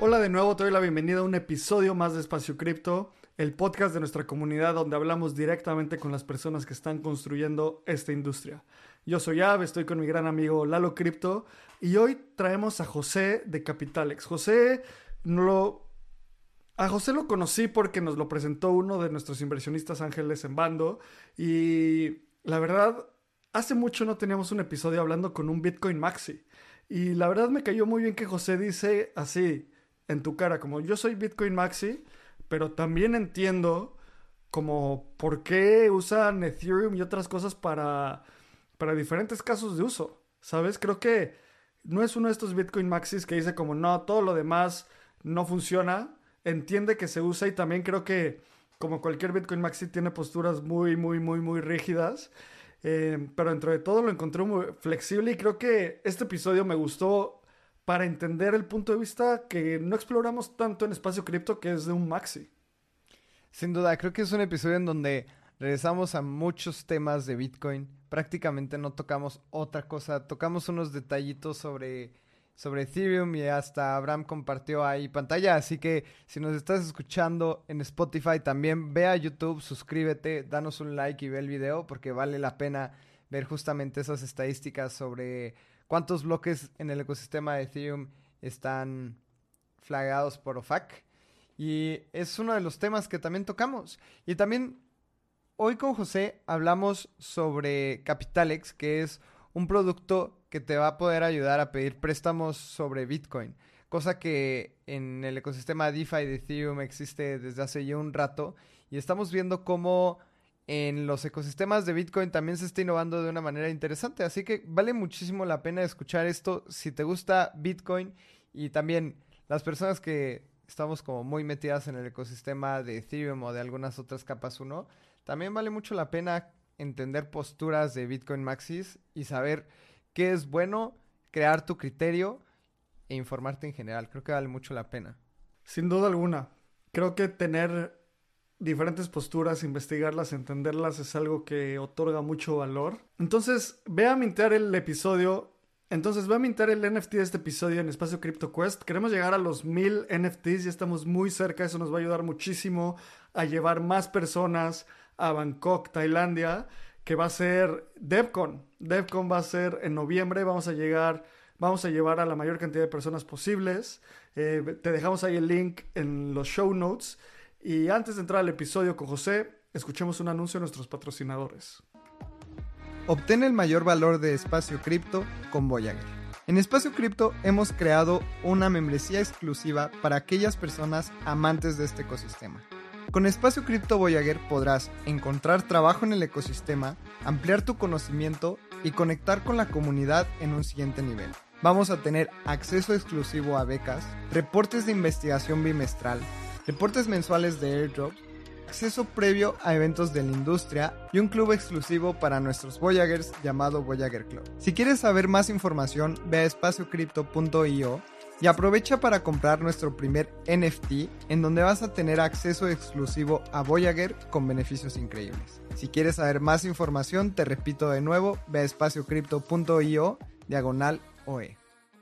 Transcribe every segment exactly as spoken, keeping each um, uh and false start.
Hola de nuevo, te doy la bienvenida a un episodio más de Espacio Cripto, el podcast de nuestra comunidad donde hablamos directamente con las personas que están construyendo esta industria. Yo soy Ab, estoy con mi gran amigo Lalo Cripto y hoy traemos a José de Capitalex. José, no lo, a José lo conocí porque nos lo presentó uno de nuestros inversionistas ángeles en Bando y la verdad, hace mucho no teníamos un episodio hablando con un Bitcoin Maxi. Y la verdad me cayó muy bien que José dice así, en tu cara, como yo soy Bitcoin Maxi, pero también entiendo como por qué usan Ethereum y otras cosas para, para diferentes casos de uso, ¿sabes? Creo que no es uno de estos Bitcoin Maxis que dice como no, todo lo demás no funciona, entiende que se usa y también creo que como cualquier Bitcoin Maxi tiene posturas muy, muy, muy, muy rígidas. Eh, pero dentro de todo lo encontré muy flexible y creo que este episodio me gustó para entender el punto de vista que no exploramos tanto en Espacio Cripto, que es de un maxi. Sin duda, creo que es un episodio en donde regresamos a muchos temas de Bitcoin. Prácticamente no tocamos otra cosa, tocamos unos detallitos sobre, sobre Ethereum y hasta Abraham compartió ahí pantalla. Así que si nos estás escuchando en Spotify, también ve a YouTube, suscríbete, danos un like y ve el video porque vale la pena ver justamente esas estadísticas sobre cuántos bloques en el ecosistema de Ethereum están flagados por O F A C. Y es uno de los temas que también tocamos. Y también hoy con José hablamos sobre Capitalex, que es un producto que te va a poder ayudar a pedir préstamos sobre Bitcoin. Cosa que en el ecosistema DeFi de Ethereum existe desde hace ya un rato. Y estamos viendo cómo en los ecosistemas de Bitcoin también se está innovando de una manera interesante. Así que vale muchísimo la pena escuchar esto si te gusta Bitcoin y también las personas que estamos como muy metidas en el ecosistema de Ethereum o de algunas otras capas uno, también vale mucho la pena entender posturas de Bitcoin Maxis y saber qué es bueno, crear tu criterio e informarte en general. Creo que vale mucho la pena. Sin duda alguna, creo que tener diferentes posturas, investigarlas, entenderlas es algo que otorga mucho valor. Entonces, ve a mintear el episodio. Entonces, ve a mintear el N F T de este episodio en Espacio Crypto Quest. Queremos llegar a los mil N F Ts, ya estamos muy cerca. Eso nos va a ayudar muchísimo a llevar más personas a Bangkok, Tailandia, que va a ser DevCon. DevCon va a ser en noviembre. Vamos a llegar, vamos a llevar a la mayor cantidad de personas posibles. Eh, te dejamos ahí el link en los show notes. Y antes de entrar al episodio con José, escuchemos un anuncio de nuestros patrocinadores. Obtén el mayor valor de Espacio Cripto con Voyager. En Espacio Cripto hemos creado una membresía exclusiva para aquellas personas amantes de este ecosistema. Con Espacio Cripto Voyager podrás encontrar trabajo en el ecosistema, ampliar tu conocimiento y conectar con la comunidad en un siguiente nivel. Vamos a tener acceso exclusivo a becas, reportes de investigación bimestral, reportes mensuales de airdrops, acceso previo a eventos de la industria y un club exclusivo para nuestros Voyagers llamado Voyager Club. Si quieres saber más información, ve a espacio cripto punto io y aprovecha para comprar nuestro primer N F T en donde vas a tener acceso exclusivo a Voyager con beneficios increíbles. Si quieres saber más información, te repito de nuevo, ve a espacio cripto punto io diagonal O E.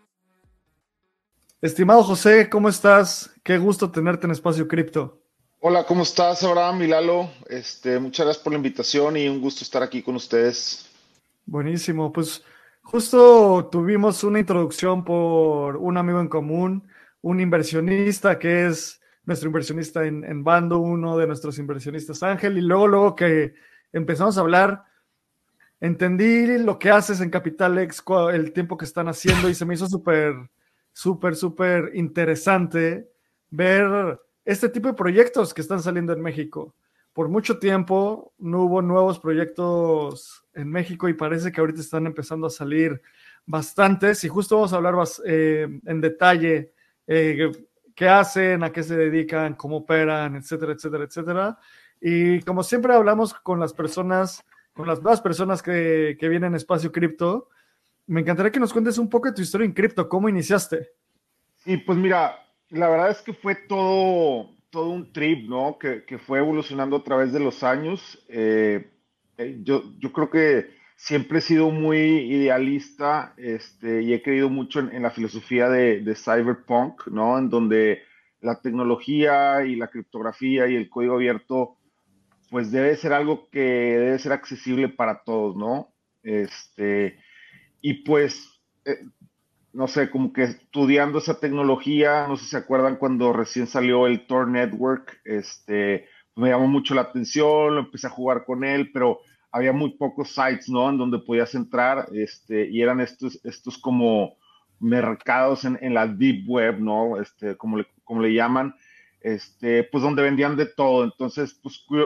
Estimado José, ¿cómo estás? Qué gusto tenerte en Espacio Cripto. Hola, ¿cómo estás, Abraham y Lalo? Este, muchas gracias por la invitación y un gusto estar aquí con ustedes. Buenísimo, pues justo tuvimos una introducción por un amigo en común, un inversionista que es nuestro inversionista en, en Bando, uno de nuestros inversionistas Ángel, y luego, luego que empezamos a hablar, entendí lo que haces en Capitalex, el tiempo que están haciendo y se me hizo súper, súper, súper interesante ver este tipo de proyectos que están saliendo en México. Por mucho tiempo no hubo nuevos proyectos en México y parece que ahorita están empezando a salir bastantes y justo vamos a hablar eh, en detalle eh, qué hacen, a qué se dedican, cómo operan, etcétera, etcétera, etcétera. Y como siempre hablamos con las personas, con las nuevas personas que, que vienen a Espacio Cripto, me encantaría que nos cuentes un poco de tu historia en cripto, cómo iniciaste. Y pues mira, la verdad es que fue todo, todo un trip, ¿no? Que, que fue evolucionando a través de los años. Eh, eh, yo, yo creo que siempre he sido muy idealista, este, y he creído mucho en, en la filosofía de, de cyberpunk, ¿no? En donde la tecnología y la criptografía y el código abierto, pues debe ser algo que debe ser accesible para todos, ¿no? Este, y pues, eh, no sé, como que estudiando esa tecnología, no sé si se acuerdan cuando recién salió el Tor Network, este, me llamó mucho la atención, lo empecé a jugar con él, pero había muy pocos sites, ¿no? En donde podías entrar, este, y eran estos, estos como mercados en, en la deep web, ¿no? Este, como le, como le llaman, este, pues donde vendían de todo. Entonces, pues cu-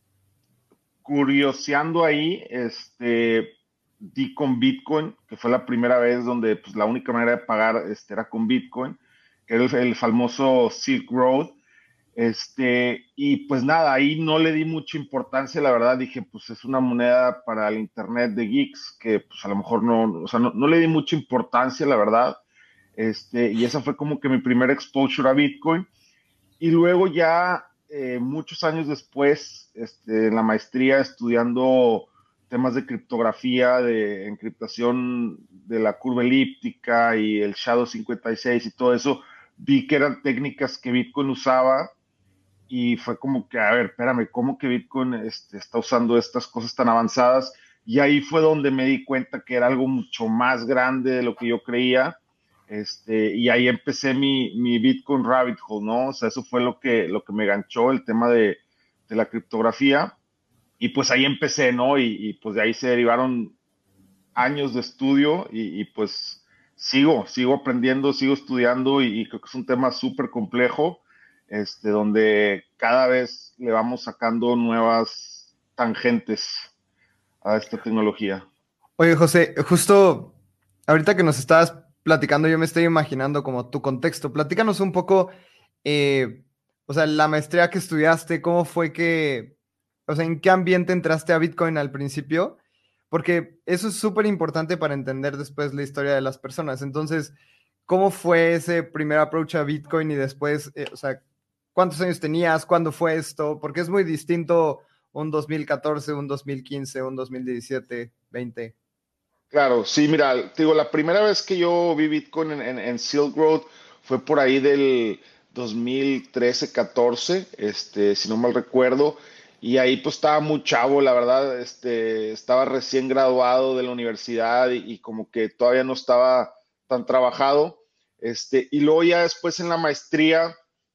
curioseando ahí, este, di con Bitcoin, que fue la primera vez donde pues, la única manera de pagar este, era con Bitcoin, que era el, el famoso Silk Road. Este, y pues nada, ahí no le di mucha importancia, la verdad, dije, pues es una moneda para el Internet de geeks, que pues a lo mejor no, o sea, no, no le di mucha importancia, la verdad. Este, y esa fue como que mi primer exposure a Bitcoin. Y luego ya, eh, muchos años después, este, en la maestría, estudiando temas de criptografía, de encriptación de la curva elíptica y el Shadow cincuenta y seis y seis y todo eso, vi que eran técnicas que Bitcoin usaba y fue como que, a ver, espérame, ¿cómo que Bitcoin este, está usando estas cosas tan avanzadas? Y ahí fue donde me di cuenta que era algo mucho más grande de lo que yo creía. Este, y ahí empecé mi, mi Bitcoin rabbit hole, ¿no? O sea, eso fue lo que, lo que me ganchó, el tema de, de la criptografía. Y pues ahí empecé, ¿no? Y, y, pues de ahí se derivaron años de estudio y, y pues sigo, sigo aprendiendo, sigo estudiando y, y creo que es un tema súper complejo, este, donde cada vez le vamos sacando nuevas tangentes a esta tecnología. Oye, José, justo ahorita que nos estabas platicando, yo me estoy imaginando como tu contexto. Platícanos un poco, eh, o sea, la maestría que estudiaste, ¿cómo fue que, o sea, en qué ambiente entraste a Bitcoin al principio? Porque eso es súper importante para entender después la historia de las personas. Entonces, ¿cómo fue ese primer approach a Bitcoin y después, eh, o sea, cuántos años tenías, cuándo fue esto? Porque es muy distinto un dos mil catorce, un dos mil quince, un dos mil diecisiete, veinte. Claro, sí, mira, te digo, la primera vez que yo vi Bitcoin en, en, en Silk Road fue por ahí del dos mil trece, catorce, este, si no mal recuerdo, y ahí pues estaba muy chavo, la verdad, este, estaba recién graduado de la universidad y, y como que todavía no estaba tan trabajado, este, y luego ya después en la maestría,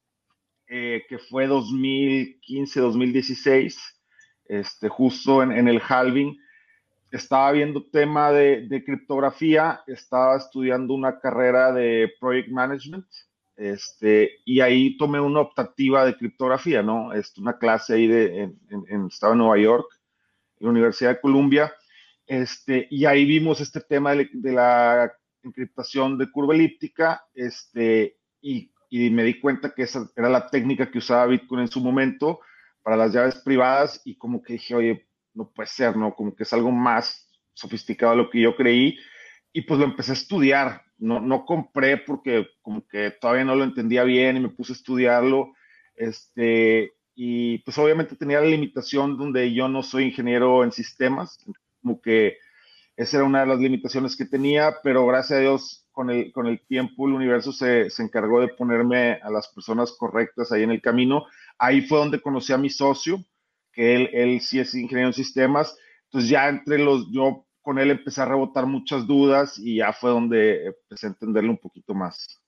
eh, que fue dos mil quince, dos mil dieciséis, este, justo en, en el halving, estaba viendo tema de, de criptografía, estaba estudiando una carrera de Project Management, este, y ahí tomé una optativa de criptografía, ¿no? Este, una clase ahí de, en, en, en Estado de Nueva York, en la Universidad de Columbia, este, y ahí vimos este tema de, de la encriptación de curva elíptica, este, y, y me di cuenta que esa era la técnica que usaba Bitcoin en su momento para las llaves privadas y como que dije, oye, no puede ser, ¿no? Como que es algo más sofisticado de lo que yo creí y pues lo empecé a estudiar. No, no compré porque como que todavía no lo entendía bien y me puse a estudiarlo. Este, y pues obviamente tenía la limitación donde yo no soy ingeniero en sistemas, como que esa era una de las limitaciones que tenía, pero gracias a Dios con el, con el tiempo el universo se, se encargó de ponerme a las personas correctas ahí en el camino. Ahí fue donde conocí a mi socio, que él, él sí es ingeniero en sistemas. Entonces ya entre los, yo con él empecé a rebotar muchas dudas y ya fue donde empecé a entenderlo un poquito más.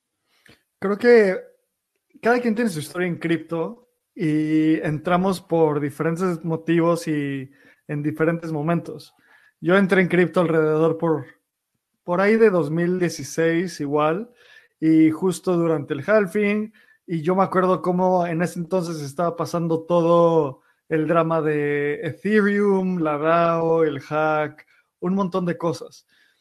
Creo que cada quien tiene su historia en cripto y entramos por diferentes motivos y en diferentes momentos. Yo entré en cripto alrededor por, por ahí de dos mil dieciséis igual y justo durante el halving y yo me acuerdo cómo en ese entonces estaba pasando todo el drama de Ethereum, la DAO, el hack, un montón de cosas.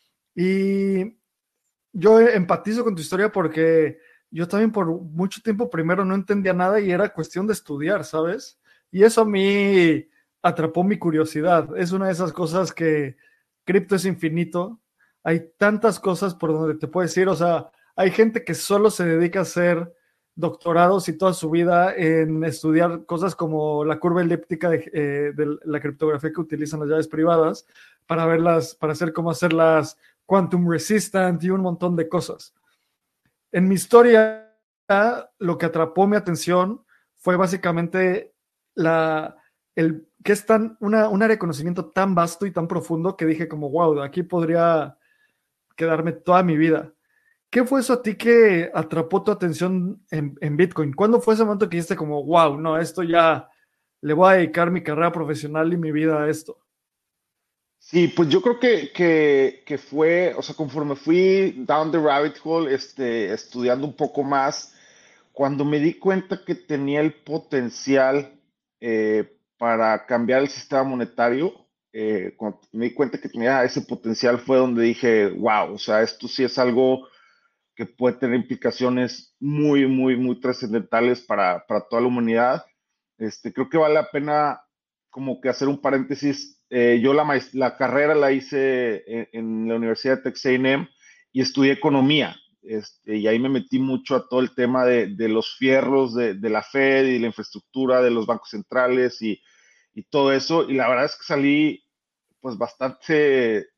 Y yo empatizo con tu historia porque yo también por mucho tiempo primero no entendía nada y era cuestión de estudiar, ¿sabes? Y eso a mí atrapó mi curiosidad. Es una de esas cosas que cripto es infinito. Hay tantas cosas por donde te puedes ir. O sea, hay gente que solo se dedica a hacer doctorados y toda su vida en estudiar cosas como la curva elíptica de, eh, de la criptografía que utilizan las llaves privadas para verlas, para hacer cómo hacerlas quantum resistant y un montón de cosas. En mi historia, lo que atrapó mi atención fue básicamente la, el, que es tan, una, un área de conocimiento tan vasto y tan profundo que dije como, wow, aquí podría quedarme toda mi vida. ¿Qué fue eso a ti que atrapó tu atención en, en Bitcoin? ¿Cuándo fue ese momento que dijiste como, wow, no, esto ya le voy a dedicar mi carrera profesional y mi vida a esto? Sí, pues yo creo que, que, que fue, o sea, conforme fui down the rabbit hole, este, estudiando un poco más, cuando me di cuenta que tenía el potencial eh, para cambiar el sistema monetario, eh, cuando me di cuenta que tenía ese potencial fue donde dije, wow, o sea, esto sí es algo que puede tener implicaciones muy, muy, muy trascendentales para, para toda la humanidad. Este, creo que vale la pena como que hacer un paréntesis. Eh, yo la, maest- la carrera la hice en, en la Universidad de Texas A and M y estudié economía. Este, y ahí me metí mucho a todo el tema de, de los fierros de, de la Fed y la infraestructura de los bancos centrales y, y todo eso. Y la verdad es que salí pues bastante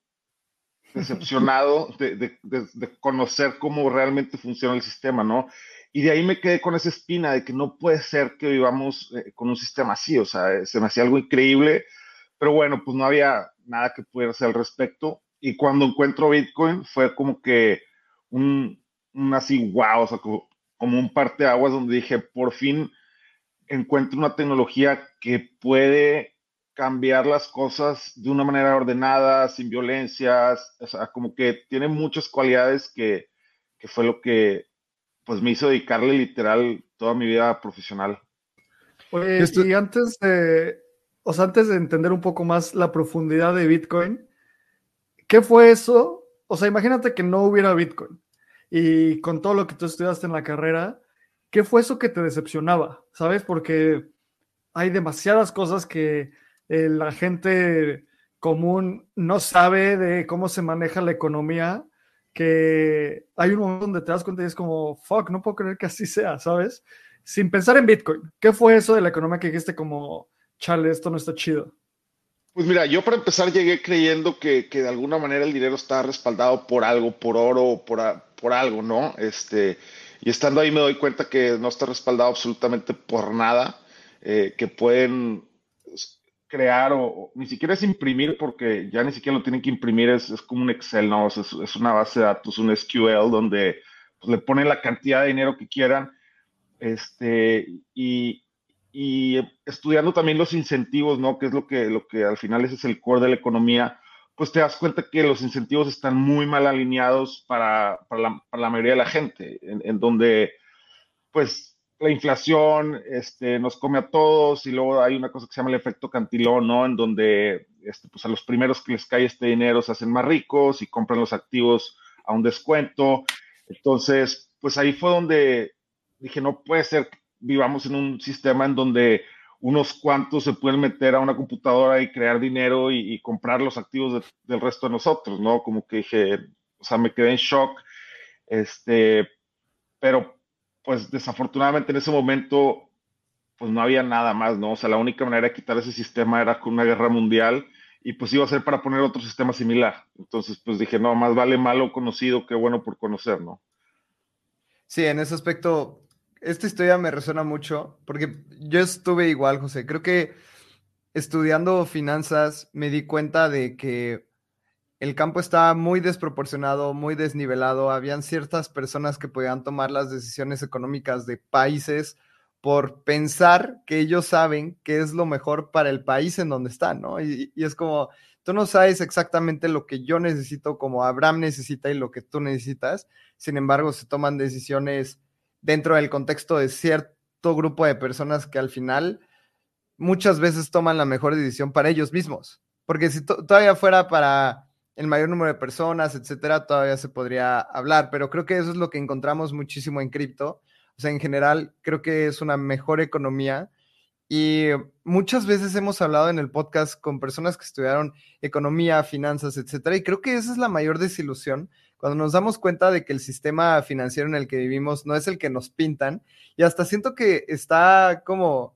decepcionado de, de, de, de, conocer cómo realmente funciona el sistema, ¿no? Y de ahí me quedé con esa espina de que no puede ser que vivamos eh, con un sistema así, o sea, se me hacía algo increíble, pero bueno, pues no había nada que pudiera hacer al respecto. Y cuando encuentro Bitcoin fue como que un, un así, wow, o sea, como, como un parteaguas donde dije, por fin encuentro una tecnología que puede cambiar las cosas de una manera ordenada, sin violencias, o sea, como que tiene muchas cualidades que, que fue lo que pues me hizo dedicarle literal toda mi vida profesional. Oye, Esto, y antes de, o sea, antes de entender un poco más la profundidad de Bitcoin, ¿qué fue eso? O sea, imagínate que no hubiera Bitcoin y con todo lo que tú estudiaste en la carrera, ¿qué fue eso que te decepcionaba? ¿Sabes? Porque hay demasiadas cosas que eh, la gente común no sabe de cómo se maneja la economía, que hay un momento donde te das cuenta y es como, fuck, no puedo creer que así sea, ¿sabes? Sin pensar en Bitcoin, ¿qué fue eso de la economía que dijiste como, chale, esto no está chido? Pues mira, yo para empezar llegué creyendo que, que de alguna manera el dinero estaba respaldado por algo, por oro, por, a- por algo, ¿no? Este, y estando ahí me doy cuenta que no está respaldado absolutamente por nada, eh, que pueden s- crear o, o ni siquiera es imprimir porque ya ni siquiera lo tienen que imprimir, es, es como un Excel, ¿no? O sea, es, es una base de datos, un S Q L donde pues, le ponen la cantidad de dinero que quieran este, y, y estudiando también los incentivos, ¿no? Que es lo que, lo que al final ese es el core de la economía, pues te das cuenta que los incentivos están muy mal alineados para, para, la, para la mayoría de la gente, en, en donde pues la inflación este, nos come a todos y luego hay una cosa que se llama el efecto cantilón, ¿no? En donde este, pues a los primeros que les cae este dinero se hacen más ricos y compran los activos a un descuento. Entonces, pues ahí fue donde dije, no puede ser que vivamos en un sistema en donde unos cuantos se pueden meter a una computadora y crear dinero y, y comprar los activos de, del resto de nosotros, ¿no? Como que dije, o sea, me quedé en shock, este, pero pues desafortunadamente en ese momento pues no había nada más, ¿no? O sea, la única manera de quitar ese sistema era con una guerra mundial y pues iba a ser para poner otro sistema similar. Entonces pues dije, no, más vale malo conocido que bueno por conocer, ¿no? sí, en ese aspecto, esta historia me resuena mucho porque yo estuve igual, José. Creo que estudiando finanzas me di cuenta de que el campo estaba muy desproporcionado, muy desnivelado. Habían ciertas personas que podían tomar las decisiones económicas de países por pensar que ellos saben qué es lo mejor para el país en donde están, ¿no? Y, y es como, tú no sabes exactamente lo que yo necesito, como Abraham necesita y lo que tú necesitas. Sin embargo, se toman decisiones dentro del contexto de cierto grupo de personas que al final muchas veces toman la mejor decisión para ellos mismos. Porque si to- todavía fuera para el mayor número de personas, etcétera, todavía se podría hablar, pero creo que eso es lo que encontramos muchísimo en cripto. O sea, en general, creo que es una mejor economía y muchas veces hemos hablado en el podcast con personas que estudiaron economía, finanzas, etcétera, y creo que esa es la mayor desilusión cuando nos damos cuenta de que el sistema financiero en el que vivimos no es el que nos pintan, y hasta siento que está como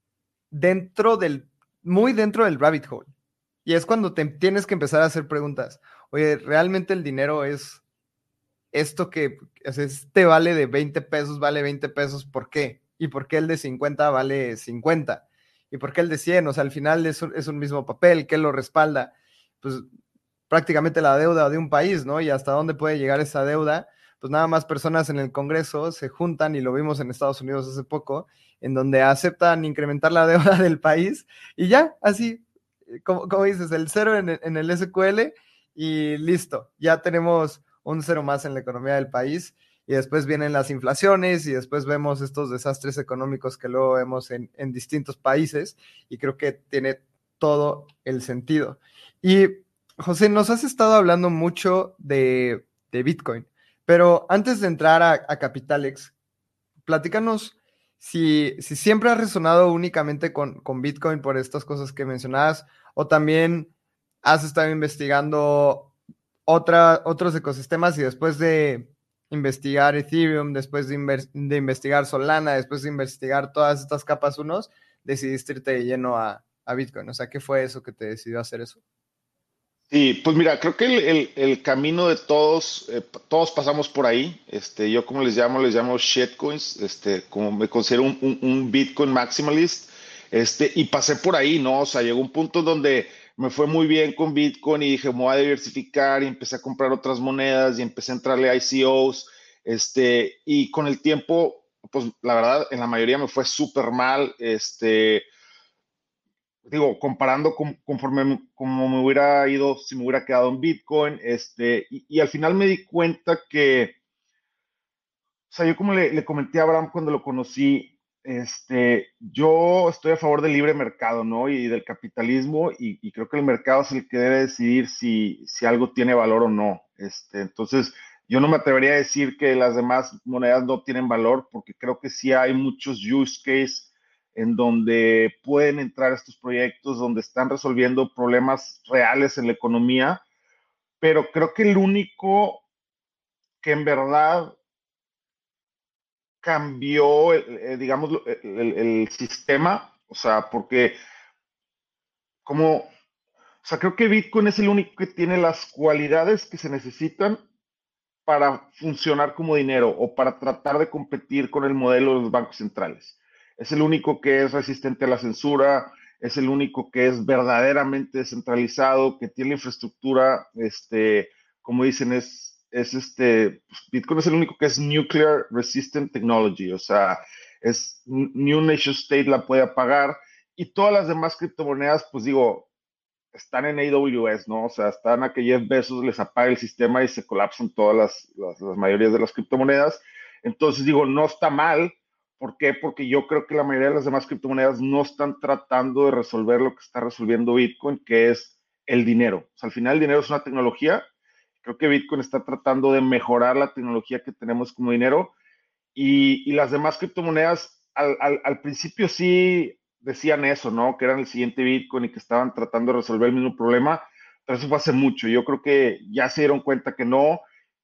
dentro del, muy dentro del rabbit hole. Y es cuando te tienes que empezar a hacer preguntas. Oye, ¿realmente el dinero es esto que, o sea, este vale de veinte pesos, vale veinte pesos? ¿Por qué? ¿Y por qué el de cincuenta vale cincuenta? ¿Y por qué el de cien? O sea, al final es un, es un mismo papel. ¿Qué lo respalda? Pues prácticamente la deuda de un país, ¿no? Y hasta dónde puede llegar esa deuda. Pues nada más personas en el Congreso se juntan, y lo vimos en Estados Unidos hace poco, en donde aceptan incrementar la deuda del país, y ya, así, como, como dices, el cero en, en el S Q L y listo, ya tenemos un cero más en la economía del país, y después vienen las inflaciones, y después vemos estos desastres económicos que luego vemos en, en distintos países, y creo que tiene todo el sentido. Y José, nos has estado hablando mucho de, de Bitcoin, pero antes de entrar a, a Capitalex, platícanos si, si siempre has resonado únicamente con, con Bitcoin por estas cosas que mencionabas, o también has estado investigando otra, otros ecosistemas, y después de investigar Ethereum, después de, inver- de investigar Solana, después de investigar todas estas capas unos, decidiste irte de lleno a, a Bitcoin. O sea, ¿qué fue eso que te decidió hacer eso? Sí, pues mira, creo que el, el- el camino de todos, eh, p- todos pasamos por ahí. Este, yo como les llamo, les llamo shitcoins, este, como me considero un, un- un Bitcoin maximalist, este, y pasé por ahí, ¿no? O sea, llegó un punto donde me fue muy bien con Bitcoin y dije, me voy a diversificar y empecé a comprar otras monedas y empecé a entrarle a I C Os, este, y con el tiempo, pues la verdad, en la mayoría me fue súper mal, este digo, comparando con, conforme como me hubiera ido si me hubiera quedado en Bitcoin, este, y, y al final me di cuenta que, o sea, yo como le, le comenté a Abraham cuando lo conocí, este, yo estoy a favor del libre mercado, ¿no? Y del capitalismo, y, y creo que el mercado es el que debe decidir si, si algo tiene valor o no. Este, entonces, yo no me atrevería a decir que las demás monedas no tienen valor, porque creo que sí hay muchos use cases en donde pueden entrar estos proyectos, donde están resolviendo problemas reales en la economía, pero creo que el único que en verdad cambió, el, eh, digamos, el, el, el, sistema, o sea, porque como, o sea, creo que Bitcoin es el único que tiene las cualidades que se necesitan para funcionar como dinero o para tratar de competir con el modelo de los bancos centrales. Es el único que es resistente a la censura, es el único que es verdaderamente descentralizado, que tiene infraestructura, este, como dicen, es, es este, Bitcoin es el único que es nuclear resistant technology, o sea, es ni un nation state la puede apagar, y todas las demás criptomonedas, pues digo, están en A W S, ¿no? O sea, están a que Jeff Bezos les apague el sistema y se colapsan todas las, las, las mayorías de las criptomonedas. Entonces digo, no está mal. ¿Por qué? Porque yo creo que la mayoría de las demás criptomonedas no están tratando de resolver lo que está resolviendo Bitcoin, que es el dinero. O sea, al final el dinero es una tecnología. Creo que Bitcoin está tratando de mejorar la tecnología que tenemos como dinero, y, y las demás criptomonedas al, al, al, principio sí decían eso, ¿no? Que eran el siguiente Bitcoin y que estaban tratando de resolver el mismo problema, pero eso fue hace mucho. Yo creo que ya se dieron cuenta que no,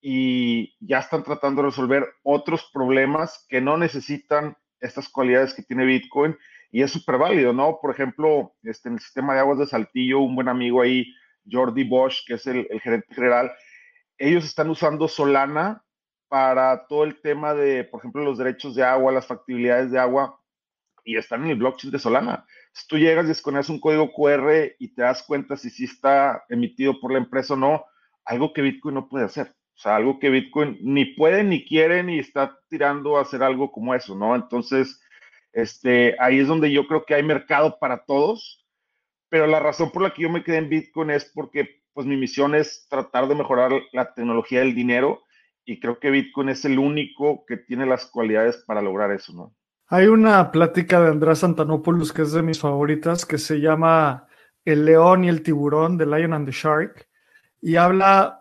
y ya están tratando de resolver otros problemas que no necesitan estas cualidades que tiene Bitcoin, y es súper válido, ¿no? Por ejemplo, este, en el sistema de aguas de Saltillo, un buen amigo ahí, Jordi Bosch, que es el, el gerente general, ellos están usando Solana para todo el tema de, por ejemplo, los derechos de agua, las factibilidades de agua, y están en el blockchain de Solana. Si tú llegas y desconoces un código Q R y te das cuenta si sí está emitido por la empresa o no, algo que Bitcoin no puede hacer. O sea, algo que Bitcoin ni puede, ni quiere, ni está tirando a hacer algo como eso, ¿no? Entonces, este, ahí es donde yo creo que hay mercado para todos, pero la razón por la que yo me quedé en Bitcoin es porque pues mi misión es tratar de mejorar la tecnología del dinero, y creo que Bitcoin es el único que tiene las cualidades para lograr eso, ¿no? Hay una plática de Andrés Antonopoulos que es de mis favoritas, que se llama El león y el tiburón, The Lion and the Shark, y habla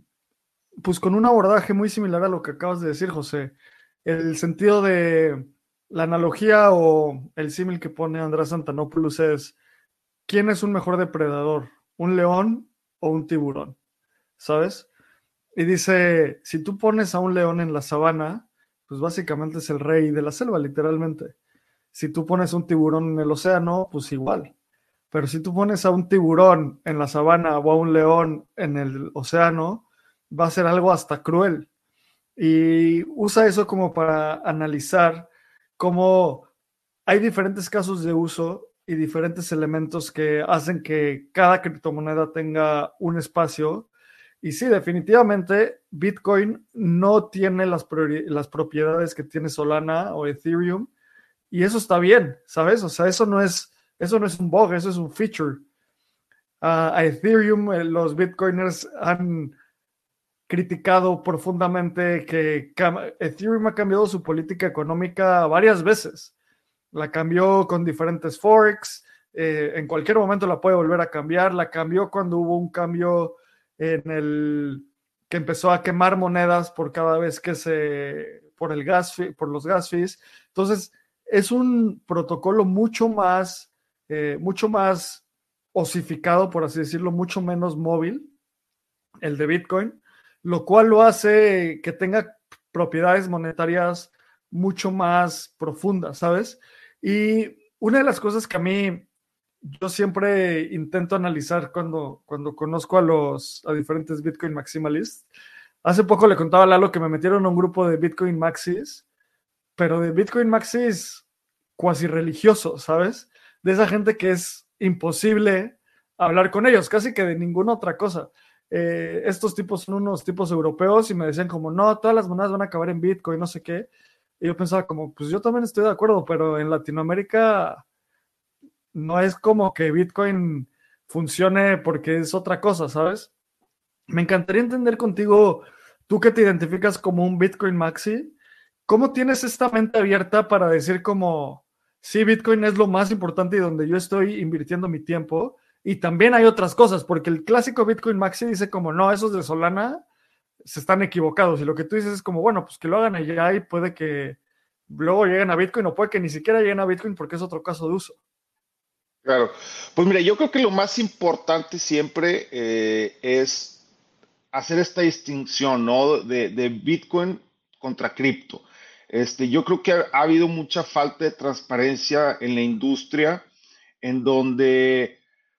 pues con un abordaje muy similar a lo que acabas de decir, José. El sentido de la analogía o el símil que pone Andrés Antonopoulos es: ¿quién es un mejor depredador? ¿Un león o un tiburón? ¿Sabes? y dice, si tú pones a un león en la sabana, pues básicamente es el rey de la selva, literalmente. Si tú pones un tiburón en el océano, pues igual. Pero si tú pones a un tiburón en la sabana o a un león en el océano, va a ser algo hasta cruel. Y usa eso como para analizar cómo hay diferentes casos de uso y diferentes elementos que hacen que cada criptomoneda tenga un espacio. Y sí, definitivamente Bitcoin no tiene las, las propiedades que tiene Solana o Ethereum, y eso está bien, ¿sabes? O sea, eso no es, eso no es un bug, eso es un feature. Uh, a Ethereum, eh, los Bitcoiners han criticado profundamente que Ethereum ha cambiado su política económica varias veces. La cambió con diferentes forks, eh, en cualquier momento la puede volver a cambiar. La cambió cuando hubo un cambio en el que empezó a quemar monedas por cada vez que se, por el gas, por los gas fees. Entonces, es un protocolo mucho más, eh, mucho más osificado, por así decirlo, mucho menos móvil, el de Bitcoin, lo cual lo hace que tenga propiedades monetarias mucho más profundas, ¿sabes? Y una de las cosas que a mí yo siempre intento analizar cuando, cuando conozco a los a diferentes Bitcoin maximalists, hace poco le contaba a Lalo que me metieron a un grupo de Bitcoin maxis, pero de Bitcoin maxis cuasi religioso, ¿sabes? De esa gente que es imposible hablar con ellos, casi que de ninguna otra cosa. Eh, estos tipos son unos tipos europeos y me decían como, no, todas las monedas van a acabar en Bitcoin, no sé qué. Y yo pensaba como, pues yo también estoy de acuerdo, pero en Latinoamérica no es como que Bitcoin funcione porque es otra cosa, ¿sabes? Me encantaría entender contigo, tú que te identificas como un Bitcoin maxi, ¿cómo tienes esta mente abierta para decir como, sí, Bitcoin es lo más importante y donde yo estoy invirtiendo mi tiempo? Y también hay otras cosas, porque el clásico Bitcoin maxi dice como, no, esos de Solana se están equivocados. Y lo que tú dices es como, bueno, pues que lo hagan allá y puede que luego lleguen a Bitcoin o puede que ni siquiera lleguen a Bitcoin porque es otro caso de uso. Claro. Pues mira, yo creo que lo más importante siempre eh, es hacer esta distinción, ¿no? De, de Bitcoin contra cripto. Este, yo creo que ha, ha habido mucha falta de transparencia en la industria, en donde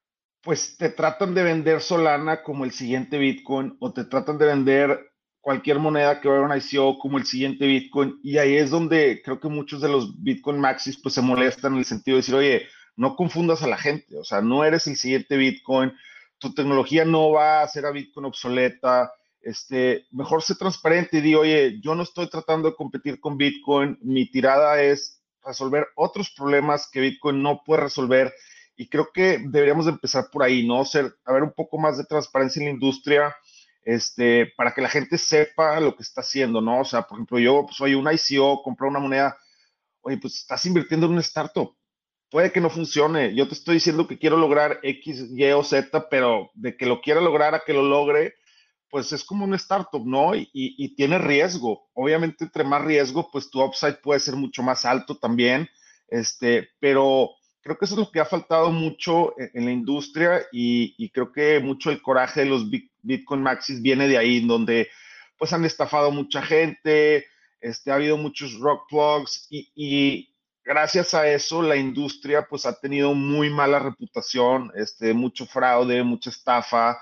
pues te tratan de vender Solana como el siguiente Bitcoin o te tratan de vender cualquier moneda que vaya a una I C O como el siguiente Bitcoin, y ahí es donde creo que muchos de los Bitcoin Maxis pues se molestan en el sentido de decir, oye, no confundas a la gente, o sea, no eres el siguiente Bitcoin, tu tecnología no va a hacer a Bitcoin obsoleta, este, mejor sé transparente y di, oye, yo no estoy tratando de competir con Bitcoin, mi tirada es resolver otros problemas que Bitcoin no puede resolver, y creo que deberíamos de empezar por ahí, ¿no? Ser, haber un poco más de transparencia en la industria, este, para que la gente sepa lo que está haciendo, ¿no? O sea, por ejemplo, yo pues, soy un I C O, comprar una moneda, oye, pues estás invirtiendo en una startup, puede que no funcione, yo te estoy diciendo que quiero lograr X, Y o Z, pero de que lo quiera lograr a que lo logre, pues es como una startup, ¿no? Y, y, y tiene riesgo, obviamente entre más riesgo, pues tu upside puede ser mucho más alto también, este, pero creo que eso es lo que ha faltado mucho en, en la industria, y, y, creo que mucho el coraje de los Bitcoin Maxis viene de ahí, en donde pues han estafado mucha gente, este, ha habido muchos rock plugs y, y, gracias a eso la industria pues ha tenido muy mala reputación, este, mucho fraude, mucha estafa,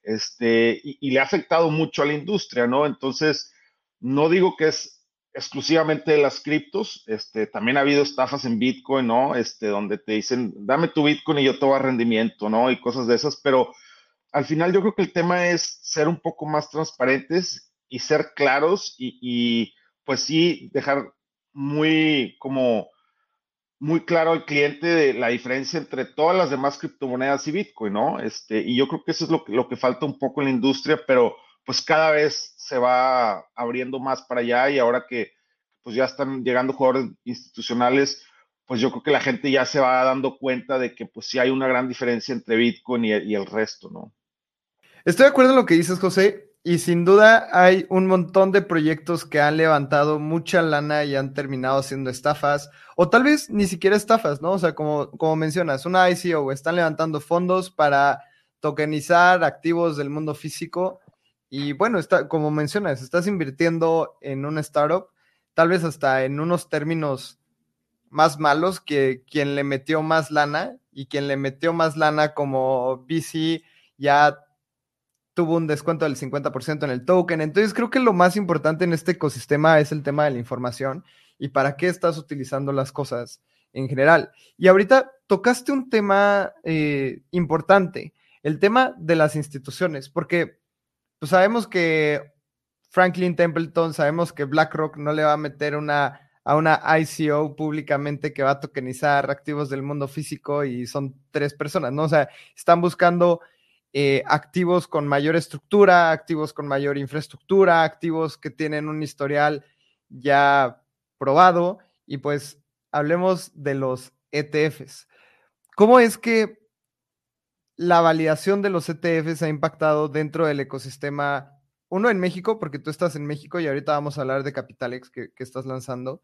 este, y, y le ha afectado mucho a la industria, ¿no? Entonces, no digo que es exclusivamente de las criptos, este, también ha habido estafas en Bitcoin, ¿no? Este, donde te dicen, dame tu Bitcoin y yo te voy a rendimiento, ¿no? Y cosas de esas, pero al final yo creo que el tema es ser un poco más transparentes y ser claros y, y pues sí, dejar muy como muy claro al cliente de la diferencia entre todas las demás criptomonedas y Bitcoin, ¿no? Este, y yo creo que eso es lo que, lo que falta un poco en la industria, pero pues cada vez se va abriendo más para allá, y ahora que pues ya están llegando jugadores institucionales, pues yo creo que la gente ya se va dando cuenta de que pues sí hay una gran diferencia entre Bitcoin y, y el resto, ¿no? Estoy de acuerdo en lo que dices, José, y sin duda hay un montón de proyectos que han levantado mucha lana y han terminado siendo estafas, o tal vez ni siquiera estafas, ¿no? O sea, como, como mencionas, una I C O están levantando fondos para tokenizar activos del mundo físico Y bueno, está, como mencionas, estás invirtiendo en una startup, tal vez hasta en unos términos más malos que quien le metió más lana, y quien le metió más lana como V C ya tuvo un descuento del cincuenta por ciento en el token. Entonces creo que lo más importante en este ecosistema es el tema de la información y para qué estás utilizando las cosas en general. Y ahorita tocaste un tema eh, importante, el tema de las instituciones, porque pues sabemos que Franklin Templeton, sabemos que BlackRock no le va a meter una, a una I C O públicamente que va a tokenizar activos del mundo físico y son tres personas, ¿no? O sea, están buscando eh, activos con mayor estructura, activos con mayor infraestructura, activos que tienen un historial ya probado, y pues hablemos de los E T Fs. ¿Cómo es que la validación de los E T Fs ha impactado dentro del ecosistema? Uno, en México, porque tú estás en México y ahorita vamos a hablar de Capitalex que, que estás lanzando.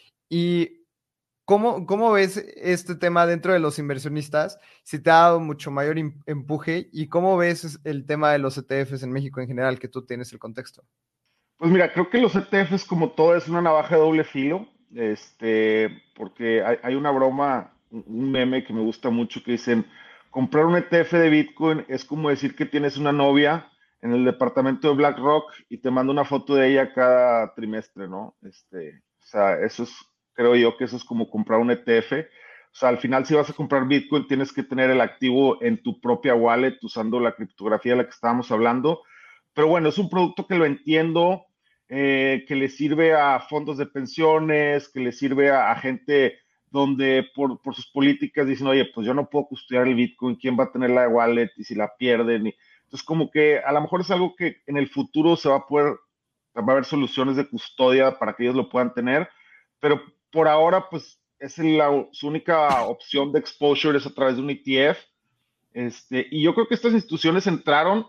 Y ¿cómo, cómo ves este tema dentro de los inversionistas? Si te ha dado mucho mayor im- empuje, y cómo ves el tema de los E T Fs en México en general, que tú tienes el contexto. Pues mira, creo que los E T Fs como todo es una navaja de doble filo, este, porque hay, hay una broma, un un meme que me gusta mucho que dicen, comprar un E T F de Bitcoin es como decir que tienes una novia en el departamento de BlackRock y te manda una foto de ella cada trimestre, ¿no? Este, o sea, eso es, creo yo que eso es como comprar un E T F. O sea, al final si vas a comprar Bitcoin tienes que tener el activo en tu propia wallet usando la criptografía de la que estábamos hablando. Pero bueno, es un producto que lo entiendo, eh, que le sirve a fondos de pensiones, que le sirve a, a gente donde por, por, sus políticas dicen, oye, pues yo no puedo custodiar el Bitcoin, ¿quién va a tener la wallet? Y si la pierden. Y, entonces, como que a lo mejor es algo que en el futuro se va a poder, va a haber soluciones de custodia para que ellos lo puedan tener, pero por ahora, pues es la, su única opción de exposure es a través de un E T F. Este, y yo creo que estas instituciones entraron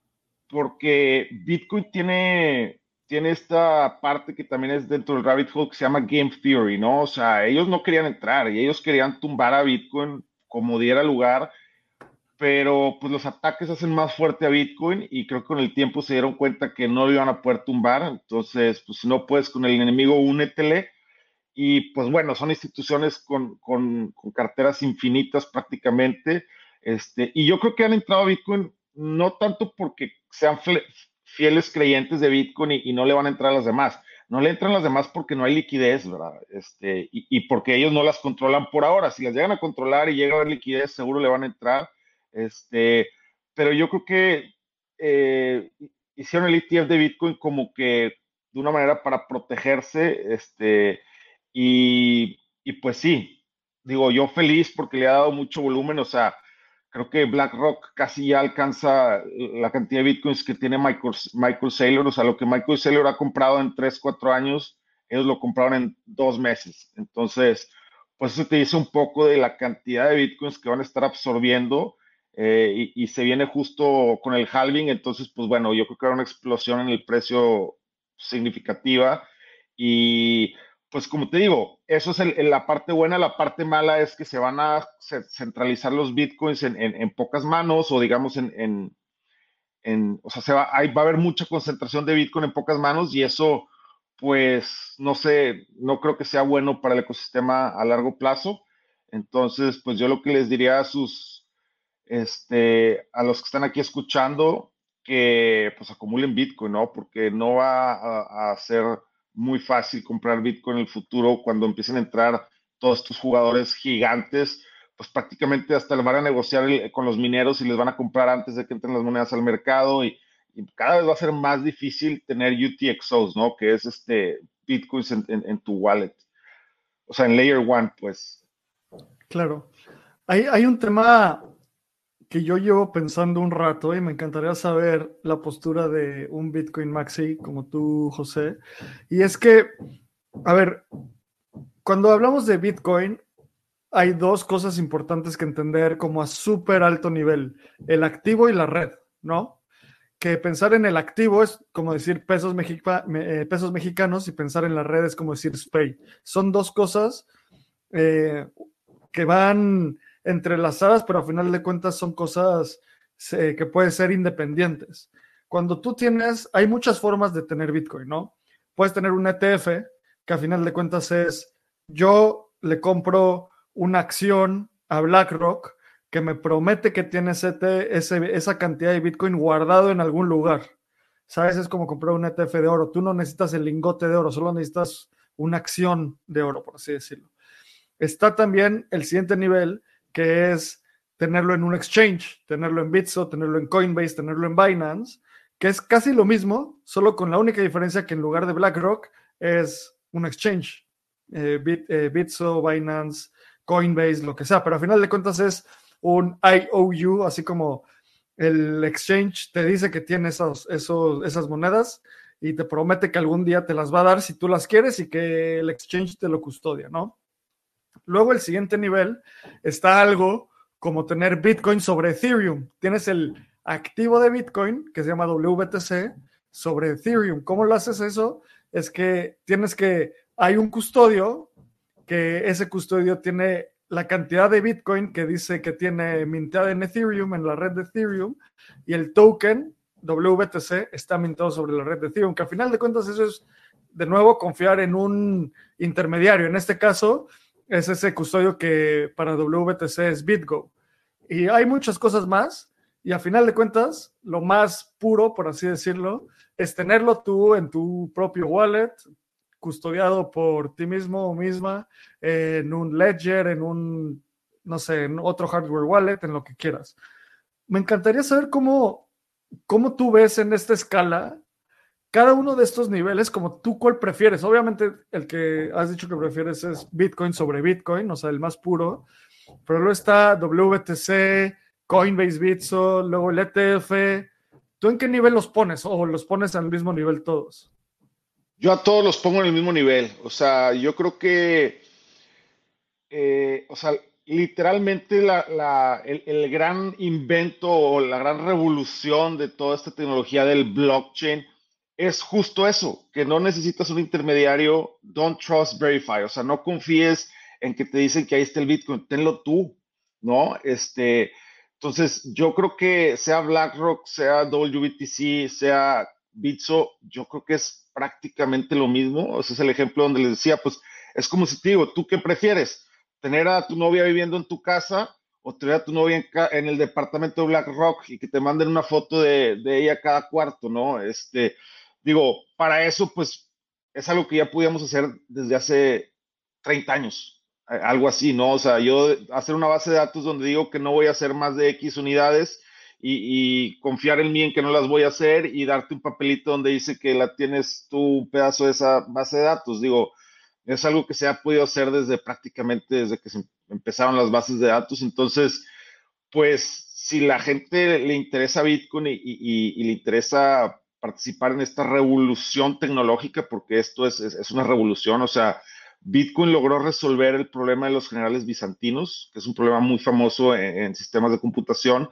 porque Bitcoin tiene, tiene esta parte que también es dentro del rabbit hole que se llama Game Theory, ¿no? O sea, ellos no querían entrar y ellos querían tumbar a Bitcoin como diera lugar, pero pues los ataques hacen más fuerte a Bitcoin y creo que con el tiempo se dieron cuenta que no lo iban a poder tumbar, entonces pues si no puedes con el enemigo, únetele. Y pues bueno, son instituciones con, con, con carteras infinitas prácticamente. Este, y yo creo que han entrado a Bitcoin no tanto porque sean fieles creyentes de Bitcoin y, y, no le van a entrar a las demás. No le entran a las demás porque no hay liquidez, ¿verdad? Este, y, y, porque ellos no las controlan por ahora. Si las llegan a controlar y llega a haber liquidez, seguro le van a entrar. Este, pero yo creo que eh, hicieron el E T F de Bitcoin como que de una manera para protegerse, este, y, y pues sí, digo, yo feliz porque le ha dado mucho volumen, o sea, creo que BlackRock casi ya alcanza la cantidad de bitcoins que tiene Michael, Michael Saylor, o sea, lo que Michael Saylor ha comprado en tres cuatro años, ellos lo compraron en dos meses. Entonces, pues eso te dice un poco de la cantidad de bitcoins que van a estar absorbiendo, eh, y, y se viene justo con el halving, entonces, pues bueno, yo creo que habrá una explosión en el precio significativa y pues como te digo, eso es el, el, la parte buena. La parte mala es que se van a centralizar los bitcoins en, en, en pocas manos o digamos en, en, en o sea, se va, hay, va a haber mucha concentración de bitcoin en pocas manos y eso pues no sé, no creo que sea bueno para el ecosistema a largo plazo. Entonces, pues yo lo que les diría a sus, este, a los que están aquí escuchando, que pues acumulen Bitcoin, ¿no? Porque no va a, a ser muy fácil comprar Bitcoin en el futuro cuando empiecen a entrar todos estos jugadores gigantes, pues prácticamente hasta le van a negociar el, con los mineros y les van a comprar antes de que entren las monedas al mercado y, y cada vez va a ser más difícil tener U T X Os, ¿no? Que es este Bitcoins en, en, en tu wallet. O sea, en Layer One, pues. Claro. Hay, hay un tema que yo llevo pensando un rato y me encantaría saber la postura de un Bitcoin Maxi como tú, José. Y es que, a ver, cuando hablamos de Bitcoin, hay dos cosas importantes que entender como a súper alto nivel, el activo y la red, ¿no? Que pensar en el activo es como decir pesos, mexica, eh, pesos mexicanos y pensar en la red es como decir S P A Y. Son dos cosas eh, que van entrelazadas, pero a final de cuentas son cosas eh, que pueden ser independientes. cuando tú tienes, hay muchas formas de tener Bitcoin, ¿no? Puedes tener un E T F, que a final de cuentas es, yo le compro una acción a BlackRock que me promete que tiene ese, ese, esa cantidad de Bitcoin guardado en algún lugar. ¿Sabes? Es como comprar un E T F de oro. Tú no necesitas el lingote de oro, solo necesitas una acción de oro, por así decirlo. Está también el siguiente nivel, que es tenerlo en un exchange, tenerlo en Bitso, tenerlo en Coinbase, tenerlo en Binance, que es casi lo mismo, solo con la única diferencia que en lugar de BlackRock es un exchange. Eh, Bit, eh, Bitso, Binance, Coinbase, lo que sea, pero a final de cuentas es un I O U, así como el exchange te dice que tiene esos, esos, esas monedas y te promete que algún día te las va a dar si tú las quieres y que el exchange te lo custodia, ¿no? Luego el siguiente nivel está algo como tener Bitcoin sobre Ethereum. Tienes el activo de Bitcoin que se llama W B T C sobre Ethereum. ¿Cómo lo haces eso? Es que tienes que, hay un custodio que ese custodio tiene la cantidad de Bitcoin que dice que tiene mintada en Ethereum, en la red de Ethereum, y el token W B T C está mintado sobre la red de Ethereum, que al final de cuentas eso es, de nuevo, confiar en un intermediario. En este caso, es ese custodio que para W B T C es BitGo. Y hay muchas cosas más, y a final de cuentas, lo más puro, por así decirlo, es tenerlo tú en tu propio wallet, custodiado por ti mismo o misma, eh, en un ledger, en un, no sé, en otro hardware wallet, en lo que quieras. Me encantaría saber cómo, cómo tú ves en esta escala cada uno de estos niveles, como tú cuál prefieres. Obviamente el que has dicho que prefieres es Bitcoin sobre Bitcoin, o sea, el más puro, pero luego está W B T C, Coinbase, Bitso, luego el E T F. ¿Tú en qué nivel los pones o los pones al mismo nivel todos? Yo a todos los pongo en el mismo nivel. O sea, yo creo que, eh, o sea, literalmente la, la- el, el gran invento o la gran revolución de toda esta tecnología del blockchain es justo eso, que no necesitas un intermediario, don't trust, verify. O sea, no confíes en que te dicen que ahí está el Bitcoin, tenlo tú, ¿no? Este, entonces, yo creo que sea BlackRock, sea W B T C, sea Bitso, yo creo que es prácticamente lo mismo. O sea, es el ejemplo donde les decía, pues es como si te digo, ¿tú qué prefieres? ¿Tener a tu novia viviendo en tu casa o tener a tu novia en, ca- en el departamento de BlackRock y que te manden una foto de, de ella cada cuarto, ¿no? Este, digo, para eso, pues es algo que ya podíamos hacer desde hace treinta años, eh, algo así, ¿no? O sea, yo hacer una base de datos donde digo que no voy a hacer más de X unidades y, y confiar en mí en que no las voy a hacer y darte un papelito donde dice que la tienes tú un pedazo de esa base de datos. Digo, es algo que se ha podido hacer desde prácticamente desde que se empezaron las bases de datos. Entonces, pues si la gente le interesa Bitcoin y, y- y le interesa participar en esta revolución tecnológica, porque esto es, es- es una revolución, o sea, Bitcoin logró resolver el problema de los generales bizantinos, que es un problema muy famoso en, en sistemas de computación,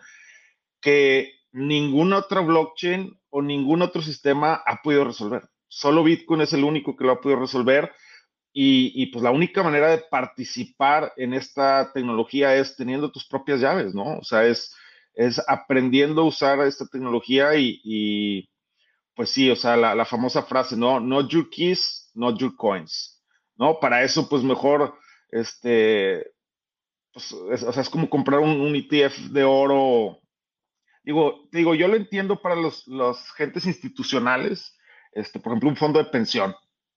que ninguna otra blockchain o ningún otro sistema ha podido resolver. Solo Bitcoin es el único que lo ha podido resolver y, y, pues la única manera de participar en esta tecnología es teniendo tus propias llaves, ¿no? O sea, es, es aprendiendo a usar esta tecnología y, y pues sí, o sea, la, la, famosa frase, ¿no? Not your keys, not your coins, ¿no? Para eso, pues mejor, este, pues, es, o sea, es como comprar un, un E T F de oro. Digo, digo, yo lo entiendo para los, los gentes institucionales, este, por ejemplo, un fondo de pensión.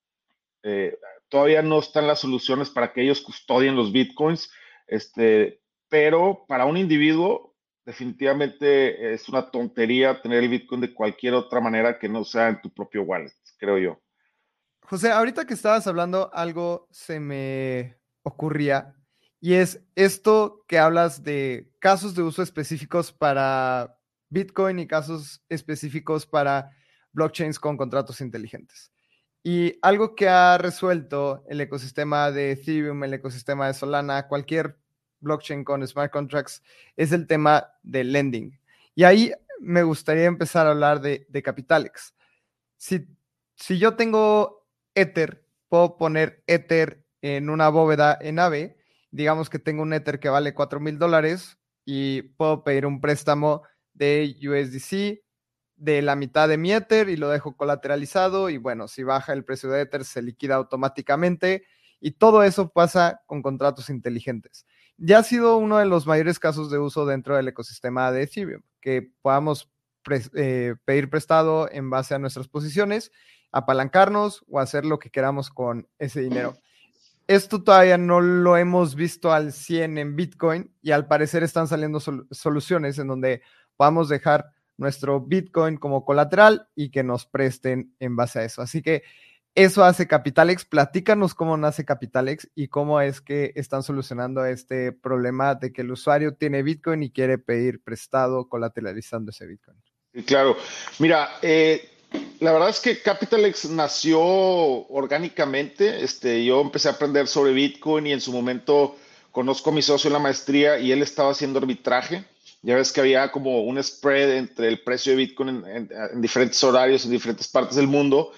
Eh, Todavía no están las soluciones para que ellos custodien los bitcoins, este, pero para un individuo definitivamente es una tontería tener el bitcoin de cualquier otra manera que no sea en tu propio wallet, creo yo. José, ahorita que estabas hablando, algo se me ocurría y es esto que hablas de casos de uso específicos para Bitcoin y casos específicos para blockchains con contratos inteligentes. Y algo que ha resuelto el ecosistema de Ethereum, el ecosistema de Solana, cualquier blockchain con smart contracts, es el tema del lending. Y ahí me gustaría empezar a hablar de, de Capitalex. Si, si yo tengo Ether, puedo poner Ether en una bóveda en AVE, digamos que tengo un Ether que vale cuatro mil dólares y puedo pedir un préstamo de U S D C de la mitad de mi Ether y lo dejo colateralizado y bueno, si baja el precio de Ether se liquida automáticamente y todo eso pasa con contratos inteligentes. Ya ha sido uno de los mayores casos de uso dentro del ecosistema de Ethereum, que podamos pre eh, pedir prestado en base a nuestras posiciones, apalancarnos o hacer lo que queramos con ese dinero. Esto todavía no lo hemos visto al cien en Bitcoin y al parecer están saliendo sol soluciones en donde podamos dejar nuestro Bitcoin como colateral y que nos presten en base a eso. Así que eso hace Capitalex. Platícanos cómo nace Capitalex y cómo es que están solucionando este problema de que el usuario tiene Bitcoin y quiere pedir prestado colateralizando ese Bitcoin. Sí, claro. Mira, eh, la verdad es que Capitalex nació orgánicamente. Este, yo empecé a aprender sobre Bitcoin y en su momento conozco a mi socio en la maestría y él estaba haciendo arbitraje. Ya ves que había como un spread entre el precio de Bitcoin en, en- en diferentes horarios, en diferentes partes del mundo.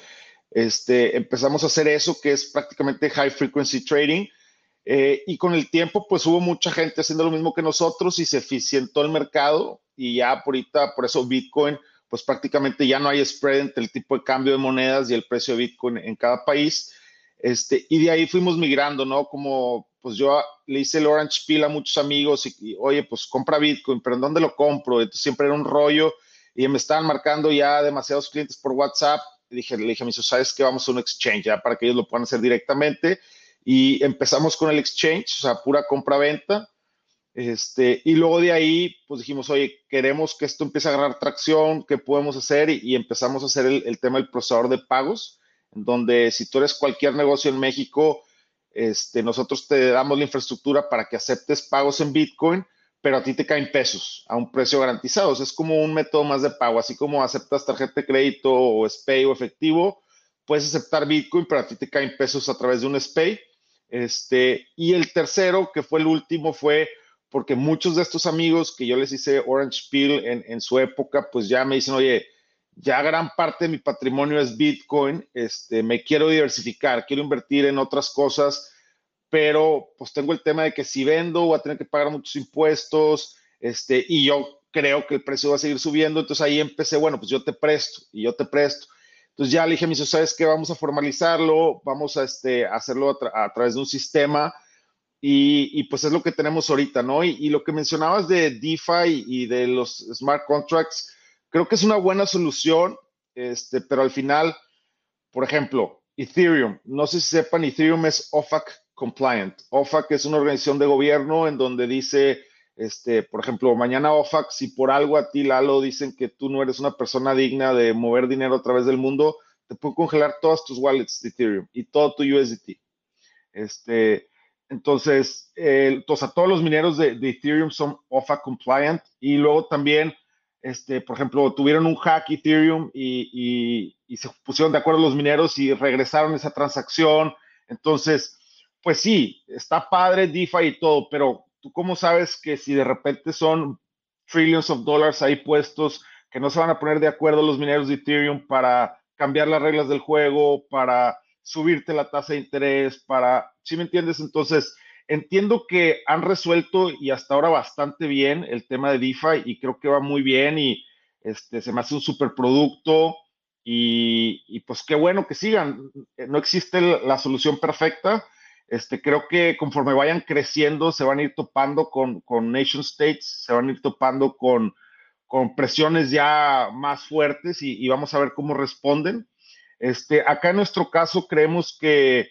Este, empezamos a hacer eso, que es prácticamente high frequency trading. Eh, y con el tiempo, pues hubo mucha gente haciendo lo mismo que nosotros y se eficientó el mercado. Y ya por ahorita, por eso Bitcoin, pues prácticamente ya no hay spread entre el tipo de cambio de monedas y el precio de Bitcoin en cada país. Este, y de ahí fuimos migrando, ¿no? Como, pues yo le hice el Orange Pill a muchos amigos y, y, oye, pues compra Bitcoin, pero ¿en dónde lo compro? Entonces siempre era un rollo y me estaban marcando ya demasiados clientes por WhatsApp. Y dije, le dije a mis socios, ¿sabes qué? Vamos a un exchange ya para que ellos lo puedan hacer directamente. Y empezamos con el exchange, o sea, pura compra-venta. Este, y luego de ahí, pues dijimos, oye, queremos que esto empiece a agarrar tracción, ¿qué podemos hacer? Y, y empezamos a hacer el, el, tema del procesador de pagos, en donde si tú eres cualquier negocio en México, este, nosotros te damos la infraestructura para que aceptes pagos en Bitcoin, pero a ti te caen pesos a un precio garantizado. O sea, es como un método más de pago, así como aceptas tarjeta de crédito o SPAY o efectivo, puedes aceptar Bitcoin, pero a ti te caen pesos a través de un SPAY. Este, y el tercero, que fue el último, fue porque muchos de estos amigos que yo les hice Orange Pill en, en su época, pues ya me dicen, oye, ya gran parte de mi patrimonio es Bitcoin, este, me quiero diversificar, quiero invertir en otras cosas, pero pues tengo el tema de que si vendo voy a tener que pagar muchos impuestos, este, y yo creo que el precio va a seguir subiendo, entonces ahí empecé, bueno, pues yo te presto y yo te presto. Entonces ya le dije a mis socios, ¿sabes qué? Vamos a formalizarlo, vamos a este, hacerlo a, tra a través de un sistema y, y, pues es lo que tenemos ahorita, ¿no? Y, y, lo que mencionabas de DeFi y de los smart contracts, creo que es una buena solución, este, pero al final, por ejemplo, Ethereum, no sé si sepan, Ethereum es O F A C compliant. O F A C es una organización de gobierno en donde dice, este, por ejemplo, mañana O F A C, si por algo a ti, Lalo, dicen que tú no eres una persona digna de mover dinero a través del mundo, te pueden congelar todas tus wallets de Ethereum y todo tu U S D T. Este, entonces, eh, o sea, todos los mineros de, de Ethereum son O F A compliant y luego también, este, por ejemplo, tuvieron un hack Ethereum y, y, y se pusieron de acuerdo los mineros y regresaron esa transacción. Entonces, pues sí, está padre DeFi y todo, pero tú cómo sabes que si de repente son trillions of dollars ahí puestos, que no se van a poner de acuerdo los mineros de Ethereum para cambiar las reglas del juego, para subirte la tasa de interés, para, ¿sí me entiendes? Entonces, entiendo que han resuelto y hasta ahora bastante bien el tema de DeFi y creo que va muy bien y este, se me hace un super producto y, y pues qué bueno que sigan. No existe la solución perfecta. Este, creo que conforme vayan creciendo se van a ir topando con, con nation states, se van a ir topando con, con presiones ya más fuertes y, y vamos a ver cómo responden. Este, acá en nuestro caso creemos que,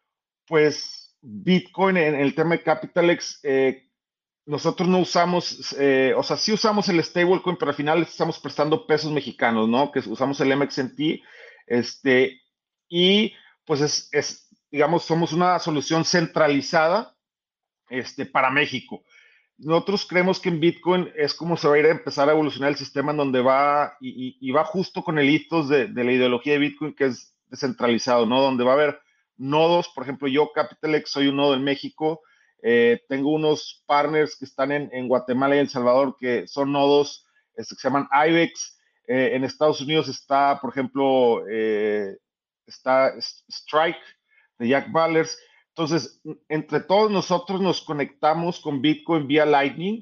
pues, Bitcoin en el tema de Capitalex, eh, nosotros no usamos, eh, o sea, sí usamos el stablecoin, pero al final estamos prestando pesos mexicanos, ¿no? Que usamos el M X N T, este, y pues es, es digamos, somos una solución centralizada, este, para México. Nosotros creemos que en Bitcoin es como se va a ir a empezar a evolucionar el sistema en donde va y, y, y va justo con el hitos de, de, la ideología de Bitcoin que es descentralizado, ¿no? Donde va a haber nodos, por ejemplo, yo Capitalex soy un nodo en México, eh, tengo unos partners que están en, en, Guatemala y El Salvador que son nodos este, que se llaman IBEX, eh, en Estados Unidos está, por ejemplo, eh, está Strike de Jack Ballers. Entonces, entre todos nosotros nos conectamos con Bitcoin vía Lightning.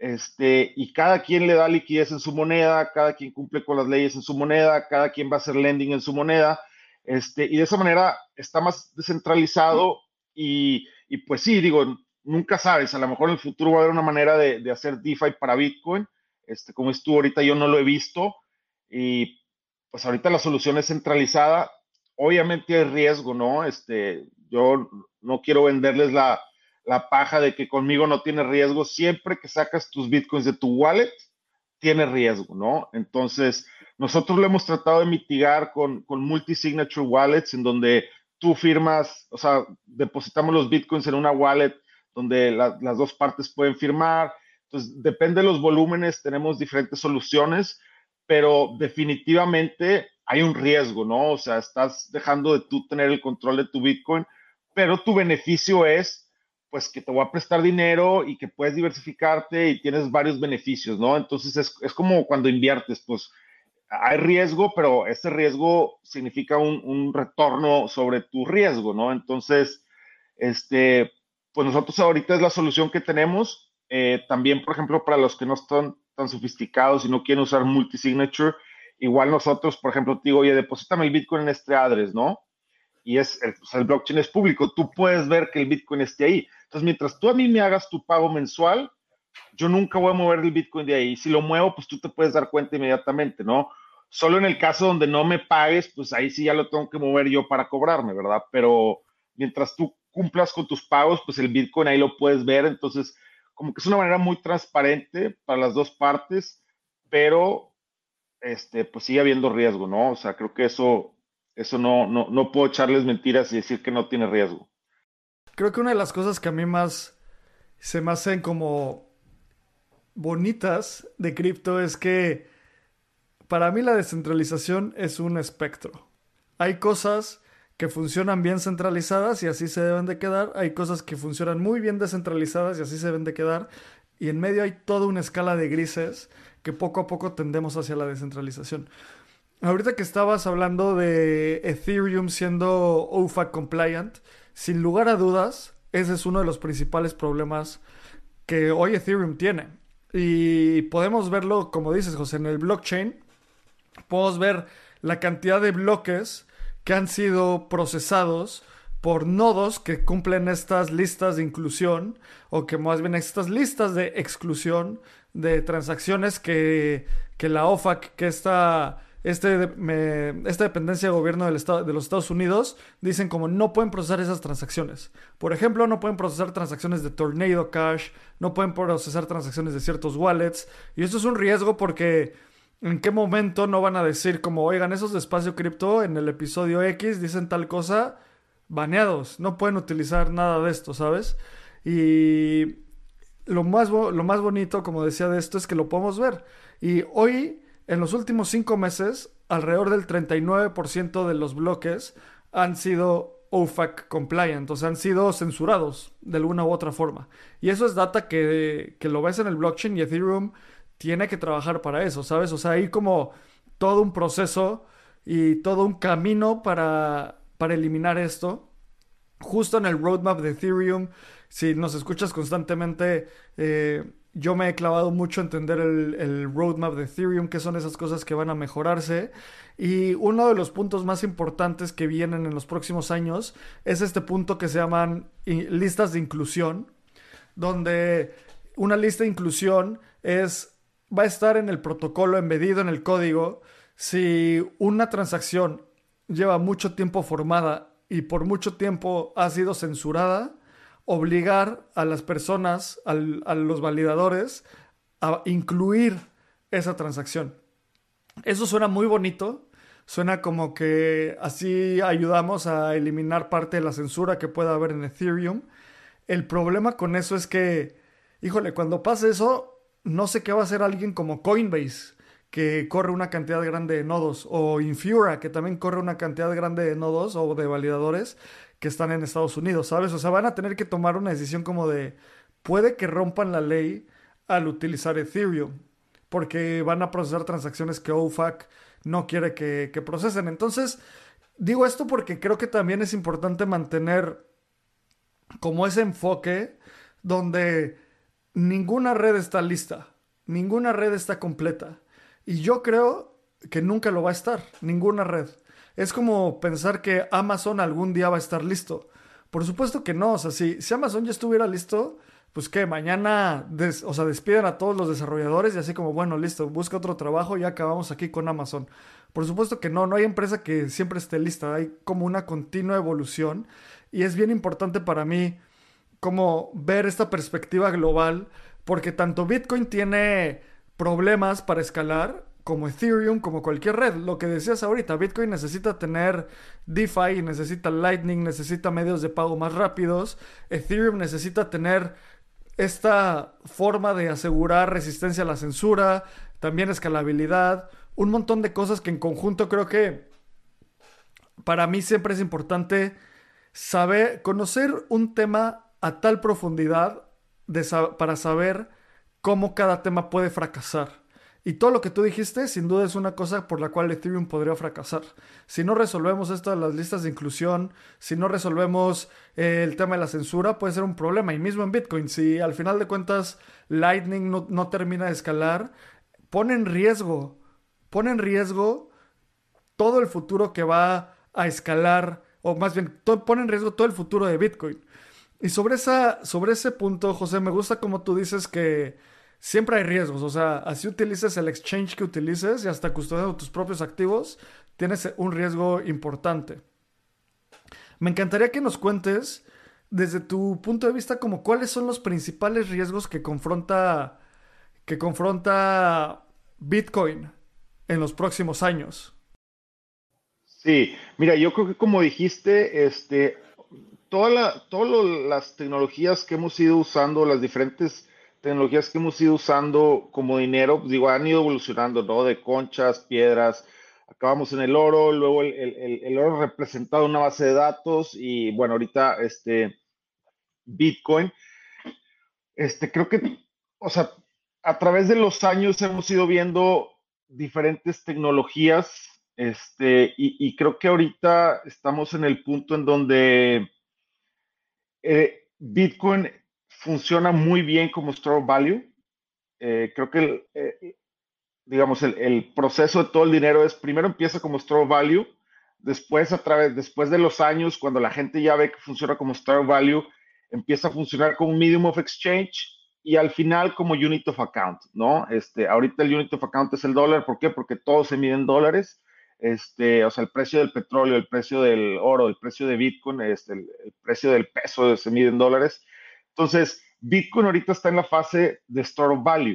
este, y cada quien le da liquidez en su moneda, cada quien cumple con las leyes en su moneda, cada quien va a hacer lending en su moneda, este, y de esa manera está más descentralizado y, y pues sí, digo, nunca sabes, a lo mejor en el futuro va a haber una manera de, de hacer DeFi para Bitcoin, este, como es tú ahorita, yo no lo he visto, y pues ahorita la solución es centralizada, obviamente hay riesgo, ¿no? Este, yo no quiero venderles la, la paja de que conmigo no tiene riesgo. Siempre que sacas tus bitcoins de tu wallet, tiene riesgo, ¿no? Entonces, nosotros lo hemos tratado de mitigar con, con multi-signature wallets, en donde tú firmas, o sea, depositamos los bitcoins en una wallet donde la, las dos partes pueden firmar. Entonces, depende de los volúmenes, tenemos diferentes soluciones, pero definitivamente hay un riesgo, ¿no? O sea, estás dejando de tú tener el control de tu bitcoin, pero tu beneficio es pues que te voy a prestar dinero y que puedes diversificarte y tienes varios beneficios, ¿no? Entonces es, es como cuando inviertes, pues hay riesgo, pero ese riesgo significa un, un retorno sobre tu riesgo, ¿no? Entonces, este, pues nosotros ahorita es la solución que tenemos. Eh, también, por ejemplo, para los que no están tan sofisticados y no quieren usar multisignature, igual nosotros, por ejemplo, te digo, oye, deposítame el Bitcoin en este address, ¿no? Y es, el, pues el blockchain es público, tú puedes ver que el Bitcoin esté ahí. Entonces, mientras tú a mí me hagas tu pago mensual, yo nunca voy a mover el Bitcoin de ahí. Si lo muevo, pues tú te puedes dar cuenta inmediatamente, ¿no? Solo en el caso donde no me pagues, pues ahí sí ya lo tengo que mover yo para cobrarme, ¿verdad? Pero mientras tú cumplas con tus pagos, pues el Bitcoin ahí lo puedes ver. Entonces, como que es una manera muy transparente para las dos partes, pero este, pues sigue habiendo riesgo, ¿no? O sea, creo que eso, eso no, no, no puedo echarles mentiras y decir que no tiene riesgo. Creo que una de las cosas que a mí más se me hacen como bonitas de cripto es que para mí la descentralización es un espectro. Hay cosas que funcionan bien centralizadas y así se deben de quedar. Hay cosas que funcionan muy bien descentralizadas y así se deben de quedar. Y en medio hay toda una escala de grises que poco a poco tendemos hacia la descentralización. Ahorita que estabas hablando de Ethereum siendo O F A C compliant, sin lugar a dudas, ese es uno de los principales problemas que hoy Ethereum tiene. Y podemos verlo, como dices, José, en el blockchain. Podemos ver la cantidad de bloques que han sido procesados por nodos que cumplen estas listas de inclusión o que más bien estas listas de exclusión de transacciones que, que la O F A C, que esta, este, me, esta dependencia de gobierno del estado, de los Estados Unidos, dicen como no pueden procesar esas transacciones. Por ejemplo, no pueden procesar transacciones de Tornado Cash, no pueden procesar transacciones de ciertos wallets. Y esto es un riesgo porque ¿en qué momento no van a decir como, oigan, esos de Espacio Cripto en el episodio X dicen tal cosa, baneados, no pueden utilizar nada de esto, ¿sabes? Y lo más, lo más bonito, como decía, de esto es que lo podemos ver. Y hoy, en los últimos cinco meses, alrededor del treinta y nueve por ciento de los bloques han sido O F A C compliant, o sea, han sido censurados de alguna u otra forma. Y eso es data que, que lo ves en el blockchain y Ethereum tiene que trabajar para eso, ¿sabes? O sea, hay como todo un proceso y todo un camino para, para eliminar esto. Justo en el roadmap de Ethereum, si nos escuchas constantemente, eh, yo me he clavado mucho a entender el, el roadmap de Ethereum, qué son esas cosas que van a mejorarse. Y uno de los puntos más importantes que vienen en los próximos años es este punto que se llaman listas de inclusión, donde una lista de inclusión es va a estar en el protocolo embedido en el código. Si una transacción lleva mucho tiempo formada y por mucho tiempo ha sido censurada, obligar a las personas, al, a los validadores, a incluir esa transacción. Eso suena muy bonito, suena como que así ayudamos a eliminar parte de la censura que pueda haber en Ethereum. El problema con eso es que, híjole, cuando pase eso, no sé qué va a hacer alguien como Coinbase, que corre una cantidad grande de nodos, o Infura, que también corre una cantidad grande de nodos o de validadores que están en Estados Unidos, ¿sabes? O sea, van a tener que tomar una decisión como de, puede que rompan la ley al utilizar Ethereum, porque van a procesar transacciones que O F A C no quiere que, que procesen. Entonces, digo esto porque creo que también es importante mantener como ese enfoque donde ninguna red está lista, ninguna red está completa. Y yo creo que nunca lo va a estar, ninguna red. Es como pensar que Amazon algún día va a estar listo. Por supuesto que no, o sea, si, si Amazon ya estuviera listo, pues que mañana, des- o sea, despiden a todos los desarrolladores y así como, bueno, listo, busca otro trabajo y ya acabamos aquí con Amazon. Por supuesto que no, no hay empresa que siempre esté lista, hay como una continua evolución y es bien importante para mí como ver esta perspectiva global, porque tanto Bitcoin tiene problemas para escalar, como Ethereum, como cualquier red. Lo que decías ahorita, Bitcoin necesita tener DeFi, necesita Lightning, necesita medios de pago más rápidos. Ethereum necesita tener esta forma de asegurar resistencia a la censura, también escalabilidad, un montón de cosas que en conjunto creo que para mí siempre es importante saber, conocer un tema a tal profundidad de sa- para saber cómo cada tema puede fracasar. Y todo lo que tú dijiste, sin duda, es una cosa por la cual Ethereum podría fracasar. Si no resolvemos esto de las listas de inclusión, si no resolvemos eh, el tema de la censura, puede ser un problema. Y mismo en Bitcoin, si al final de cuentas Lightning no, no termina de escalar, pone en riesgo, pone en riesgo todo el futuro que va a escalar, o más bien, to- pone en riesgo todo el futuro de Bitcoin. Y sobre, esa, sobre ese punto, José, me gusta como tú dices que siempre hay riesgos. O sea, así utilices el exchange que utilices y hasta custodiando tus propios activos, tienes un riesgo importante. Me encantaría que nos cuentes, desde tu punto de vista, como cuáles son los principales riesgos que confronta, que confronta Bitcoin en los próximos años. Sí, mira, yo creo que como dijiste, este, toda la, todas lo- las tecnologías que hemos ido usando, las diferentes tecnologías que hemos ido usando como dinero, pues, digo, han ido evolucionando, ¿no? De conchas, piedras, acabamos en el oro, luego el, el- el- el oro representado en una base de datos y bueno, ahorita este Bitcoin. Este, creo que, o sea, a través de los años hemos ido viendo diferentes tecnologías, este, y, y creo que ahorita estamos en el punto en donde eh, Bitcoin funciona muy bien como store of value. Eh, creo que, el, eh, digamos, el, el, proceso de todo el dinero es, primero empieza como store of value, después a través, después de los años, cuando la gente ya ve que funciona como store of value, empieza a funcionar como un medium of exchange y al final como unit of account, ¿no? Este, ahorita el unit of account es el dólar, ¿por qué? Porque todo se mide en dólares. Este, o sea, el precio del petróleo, el precio del oro, el precio de Bitcoin, este, el, el precio del peso se mide en dólares. Entonces, Bitcoin ahorita está en la fase de store of value.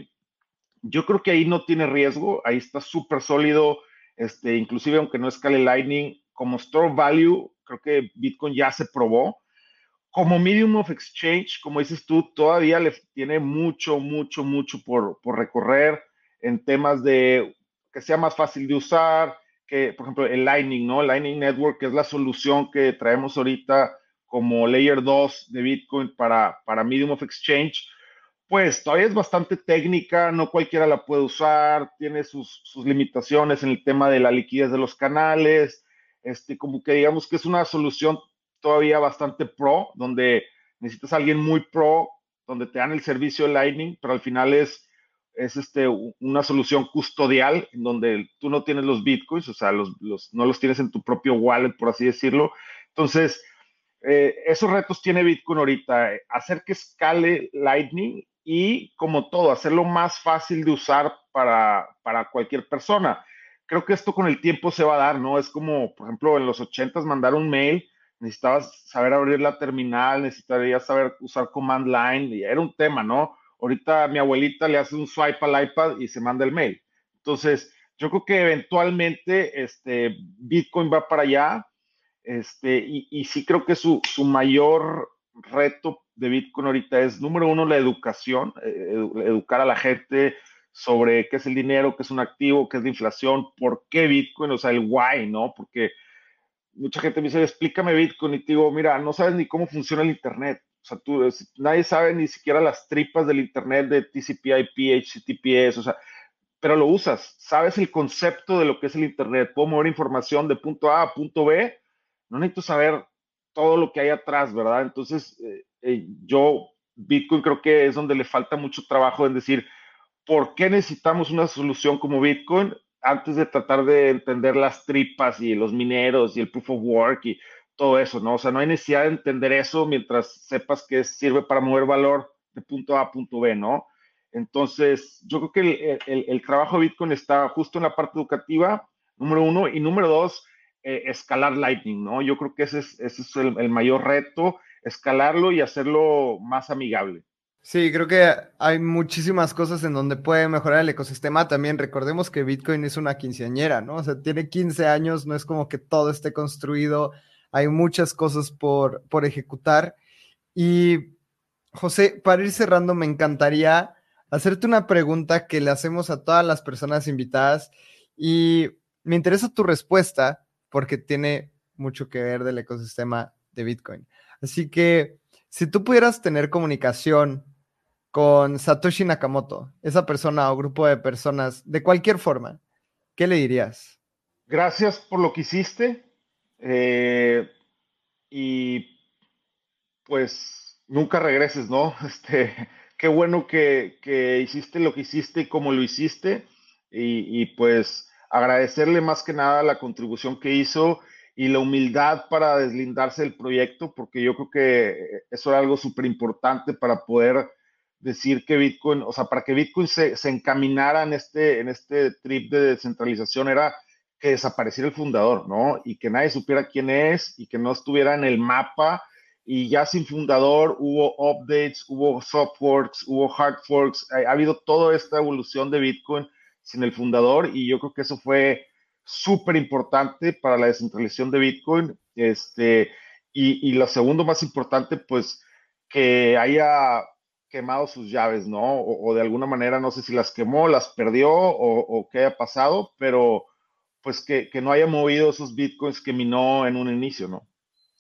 Yo creo que ahí no tiene riesgo, ahí está súper sólido, este, inclusive aunque no escale Lightning, como store of value, creo que Bitcoin ya se probó. Como medium of exchange, como dices tú, todavía le tiene mucho, mucho, mucho por, por recorrer en temas de que sea más fácil de usar, que por ejemplo el Lightning, ¿no? Lightning Network, que es la solución que traemos ahorita como Layer dos de Bitcoin para, para medium of exchange, pues todavía es bastante técnica, no cualquiera la puede usar, tiene sus, sus limitaciones en el tema de la liquidez de los canales, este, como que digamos que es una solución todavía bastante pro, donde necesitas a alguien muy pro, donde te dan el servicio de Lightning, pero al final es, es este, una solución custodial, en donde tú no tienes los bitcoins, o sea, los, los, no los tienes en tu propio wallet, por así decirlo. Entonces, eh, esos retos tiene Bitcoin ahorita, eh, hacer que escale Lightning y como todo, hacerlo más fácil de usar para, para cualquier persona. Creo que esto con el tiempo se va a dar, ¿no? Es como, por ejemplo, en los ochentas mandar un mail, necesitabas saber abrir la terminal, necesitarías saber usar command line, y era un tema, ¿no? Ahorita mi abuelita le hace un swipe al iPad y se manda el mail. Entonces, yo creo que eventualmente este, Bitcoin va para allá. Este, y, y sí creo que su, su mayor reto de Bitcoin ahorita es, número uno, la educación, eh, edu- educar a la gente sobre qué es el dinero, qué es un activo, qué es la inflación, por qué Bitcoin, o sea, el why, ¿no? Porque mucha gente me dice, explícame Bitcoin, y te digo, mira, no sabes ni cómo funciona el Internet. O sea, tú, es- nadie sabe ni siquiera las tripas del Internet de T C P I P, H T T P S, o sea, pero lo usas, sabes el concepto de lo que es el Internet, puedo mover información de punto A a punto B, no necesito saber todo lo que hay atrás, ¿verdad? Entonces, eh, eh, yo Bitcoin creo que es donde le falta mucho trabajo en decir, ¿por qué necesitamos una solución como Bitcoin antes de tratar de entender las tripas y los mineros y el proof of work y todo eso, ¿no? O sea, no hay necesidad de entender eso mientras sepas que sirve para mover valor de punto A a punto B, ¿no? Entonces, yo creo que el, el, el trabajo de Bitcoin está justo en la parte educativa, número uno, y número dos, eh, escalar Lightning, ¿no? Yo creo que ese es, ese es el, el mayor reto, escalarlo y hacerlo más amigable. Sí, creo que hay muchísimas cosas en donde puede mejorar el ecosistema. También recordemos que Bitcoin es una quinceañera, ¿no? O sea, tiene quince años, no es como que todo esté construido. Hay muchas cosas por, por ejecutar. Y José, para ir cerrando, me encantaría hacerte una pregunta que le hacemos a todas las personas invitadas y me interesa tu respuesta porque tiene mucho que ver del ecosistema de Bitcoin. Así que, si tú pudieras tener comunicación con Satoshi Nakamoto, esa persona o grupo de personas, de cualquier forma, ¿qué le dirías? Gracias por lo que hiciste eh, y pues nunca regreses, ¿no? Este, qué bueno que, que hiciste lo que hiciste y cómo lo hiciste y, y, pues agradecerle más que nada la contribución que hizo y la humildad para deslindarse del proyecto, porque yo creo que eso era algo súper importante para poder decir que Bitcoin, o sea, para que Bitcoin se, se encaminara en este, en este trip de descentralización era que desapareciera el fundador, ¿no? Y que nadie supiera quién es y que no estuviera en el mapa y ya sin fundador hubo updates, hubo soft forks, hubo hard forks, ha, ha habido toda esta evolución de Bitcoin sin el fundador y yo creo que eso fue súper importante para la descentralización de Bitcoin. Este, y, y lo segundo más importante, pues que haya quemado sus llaves, ¿no? O, o de alguna manera, no sé si las quemó, las perdió o, o qué haya pasado, pero pues que, que no haya movido esos Bitcoins que minó en un inicio, ¿no?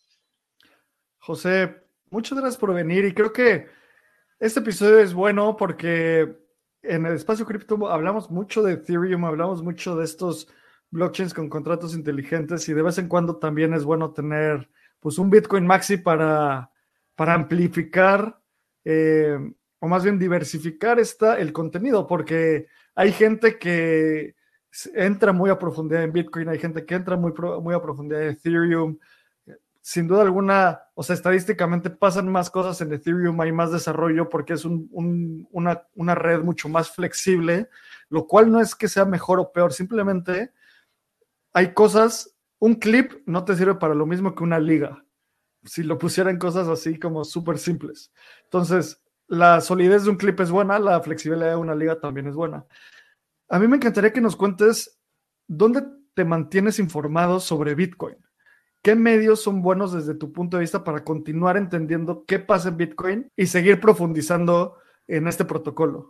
José, muchas gracias por venir y creo que este episodio es bueno porque en el espacio cripto hablamos mucho de Ethereum, hablamos mucho de estos blockchains con contratos inteligentes y de vez en cuando también es bueno tener pues un Bitcoin Maxi para, para amplificar eh, o más bien diversificar esta, el contenido porque hay gente que entra muy a profundidad en Bitcoin, hay gente que entra muy, muy a profundidad en Ethereum, sin duda alguna, o sea, estadísticamente pasan más cosas en Ethereum, hay más desarrollo porque es un, un, una, una red mucho más flexible, lo cual no es que sea mejor o peor, simplemente hay cosas, un clip no te sirve para lo mismo que una liga, si lo pusieran cosas así como súper simples. Entonces, la solidez de un clip es buena, la flexibilidad de una liga también es buena. A mí me encantaría que nos cuentes dónde te mantienes informado sobre Bitcoin. ¿Qué medios son buenos desde tu punto de vista para continuar entendiendo qué pasa en Bitcoin y seguir profundizando en este protocolo?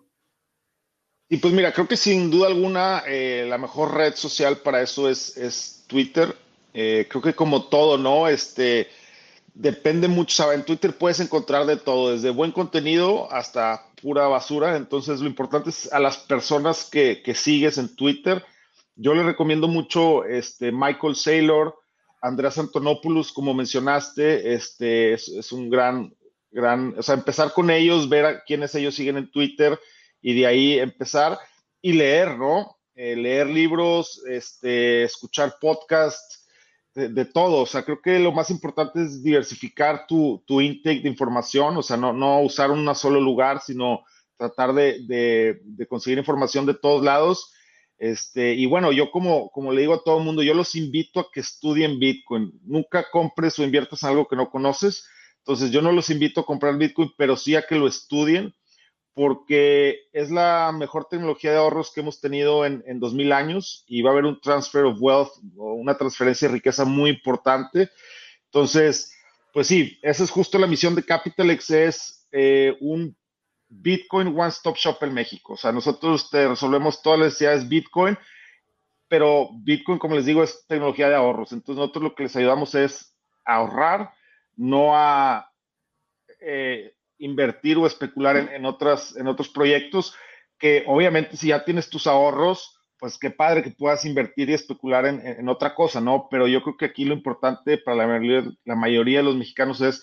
Y pues mira, creo que sin duda alguna eh, la mejor red social para eso es, es Twitter. Eh, creo que como todo, ¿no? Este, depende mucho, ¿sabes? En Twitter puedes encontrar de todo, desde buen contenido hasta pura basura. Entonces, lo importante es a las personas que, que sigues en Twitter. Yo le recomiendo mucho este, Michael Saylor, Andreas Antonopoulos, como mencionaste, este, es, es un gran, gran, o sea, empezar con ellos, ver a quiénes ellos siguen en Twitter y de ahí empezar y leer, ¿no? Eh, leer libros, este, escuchar podcasts, de, de, todo. O sea, creo que lo más importante es diversificar tu, tu intake de información, o sea, no, no usar un solo lugar, sino tratar de, de, de conseguir información de todos lados. Este, y bueno, yo como, como le digo a todo el mundo, yo los invito a que estudien Bitcoin. Nunca compres o inviertas en algo que no conoces. Entonces, yo no los invito a comprar Bitcoin, pero sí a que lo estudien porque es la mejor tecnología de ahorros que hemos tenido en, en dos mil años y va a haber un transfer of wealth o una transferencia de riqueza muy importante. Entonces, pues sí, esa es justo la misión de CapitalX, es eh, un Bitcoin One Stop Shop en México. O sea, nosotros te resolvemos todas las necesidades Bitcoin, pero Bitcoin, como les digo, es tecnología de ahorros. Entonces, nosotros lo que les ayudamos es a ahorrar, no a eh, invertir o especular en, en, otras, en otros proyectos que obviamente si ya tienes tus ahorros, pues qué padre que puedas invertir y especular en, en, en otra cosa, ¿no? Pero yo creo que aquí lo importante para la mayoría, la mayoría de los mexicanos es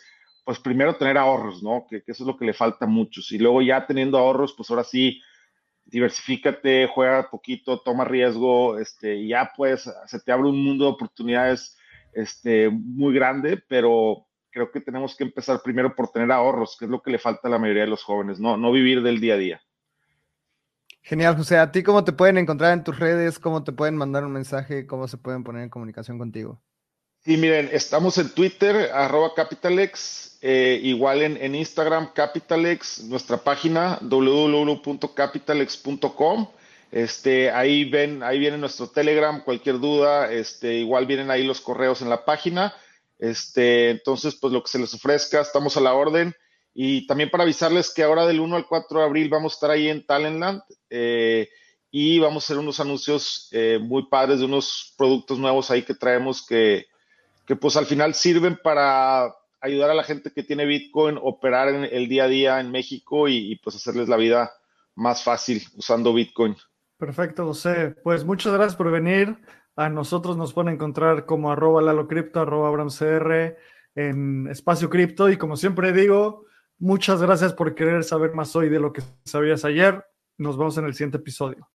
pues primero tener ahorros, ¿no? Que, que eso es lo que le falta a muchos. Y luego ya teniendo ahorros, pues ahora sí, diversifícate, juega poquito, toma riesgo, este, y ya pues se te abre un mundo de oportunidades este, muy grande, pero creo que tenemos que empezar primero por tener ahorros, que es lo que le falta a la mayoría de los jóvenes, no, no vivir del día a día. Genial, José. ¿A ti cómo te pueden encontrar en tus redes? ¿Cómo te pueden mandar un mensaje? ¿Cómo se pueden poner en comunicación contigo? Sí, miren, estamos en Twitter, arroba Capitalex, eh, igual en, en Instagram, Capitalex, nuestra página w w w punto capitalex punto com. Este, ahí ven, ahí viene nuestro Telegram, cualquier duda, este, igual vienen ahí los correos en la página. Este, entonces, pues lo que se les ofrezca, estamos a la orden. Y también para avisarles que ahora del uno al cuatro de abril vamos a estar ahí en Talentland, eh, y vamos a hacer unos anuncios eh, muy padres de unos productos nuevos ahí que traemos que que pues al final sirven para ayudar a la gente que tiene Bitcoin, operar en el día a día en México y, y pues hacerles la vida más fácil usando Bitcoin. Perfecto, José. Pues muchas gracias por venir. A nosotros nos pueden encontrar como arroba Lalo Cripto, arroba AbramCR en Espacio Cripto. Y como siempre digo, muchas gracias por querer saber más hoy de lo que sabías ayer. Nos vemos en el siguiente episodio.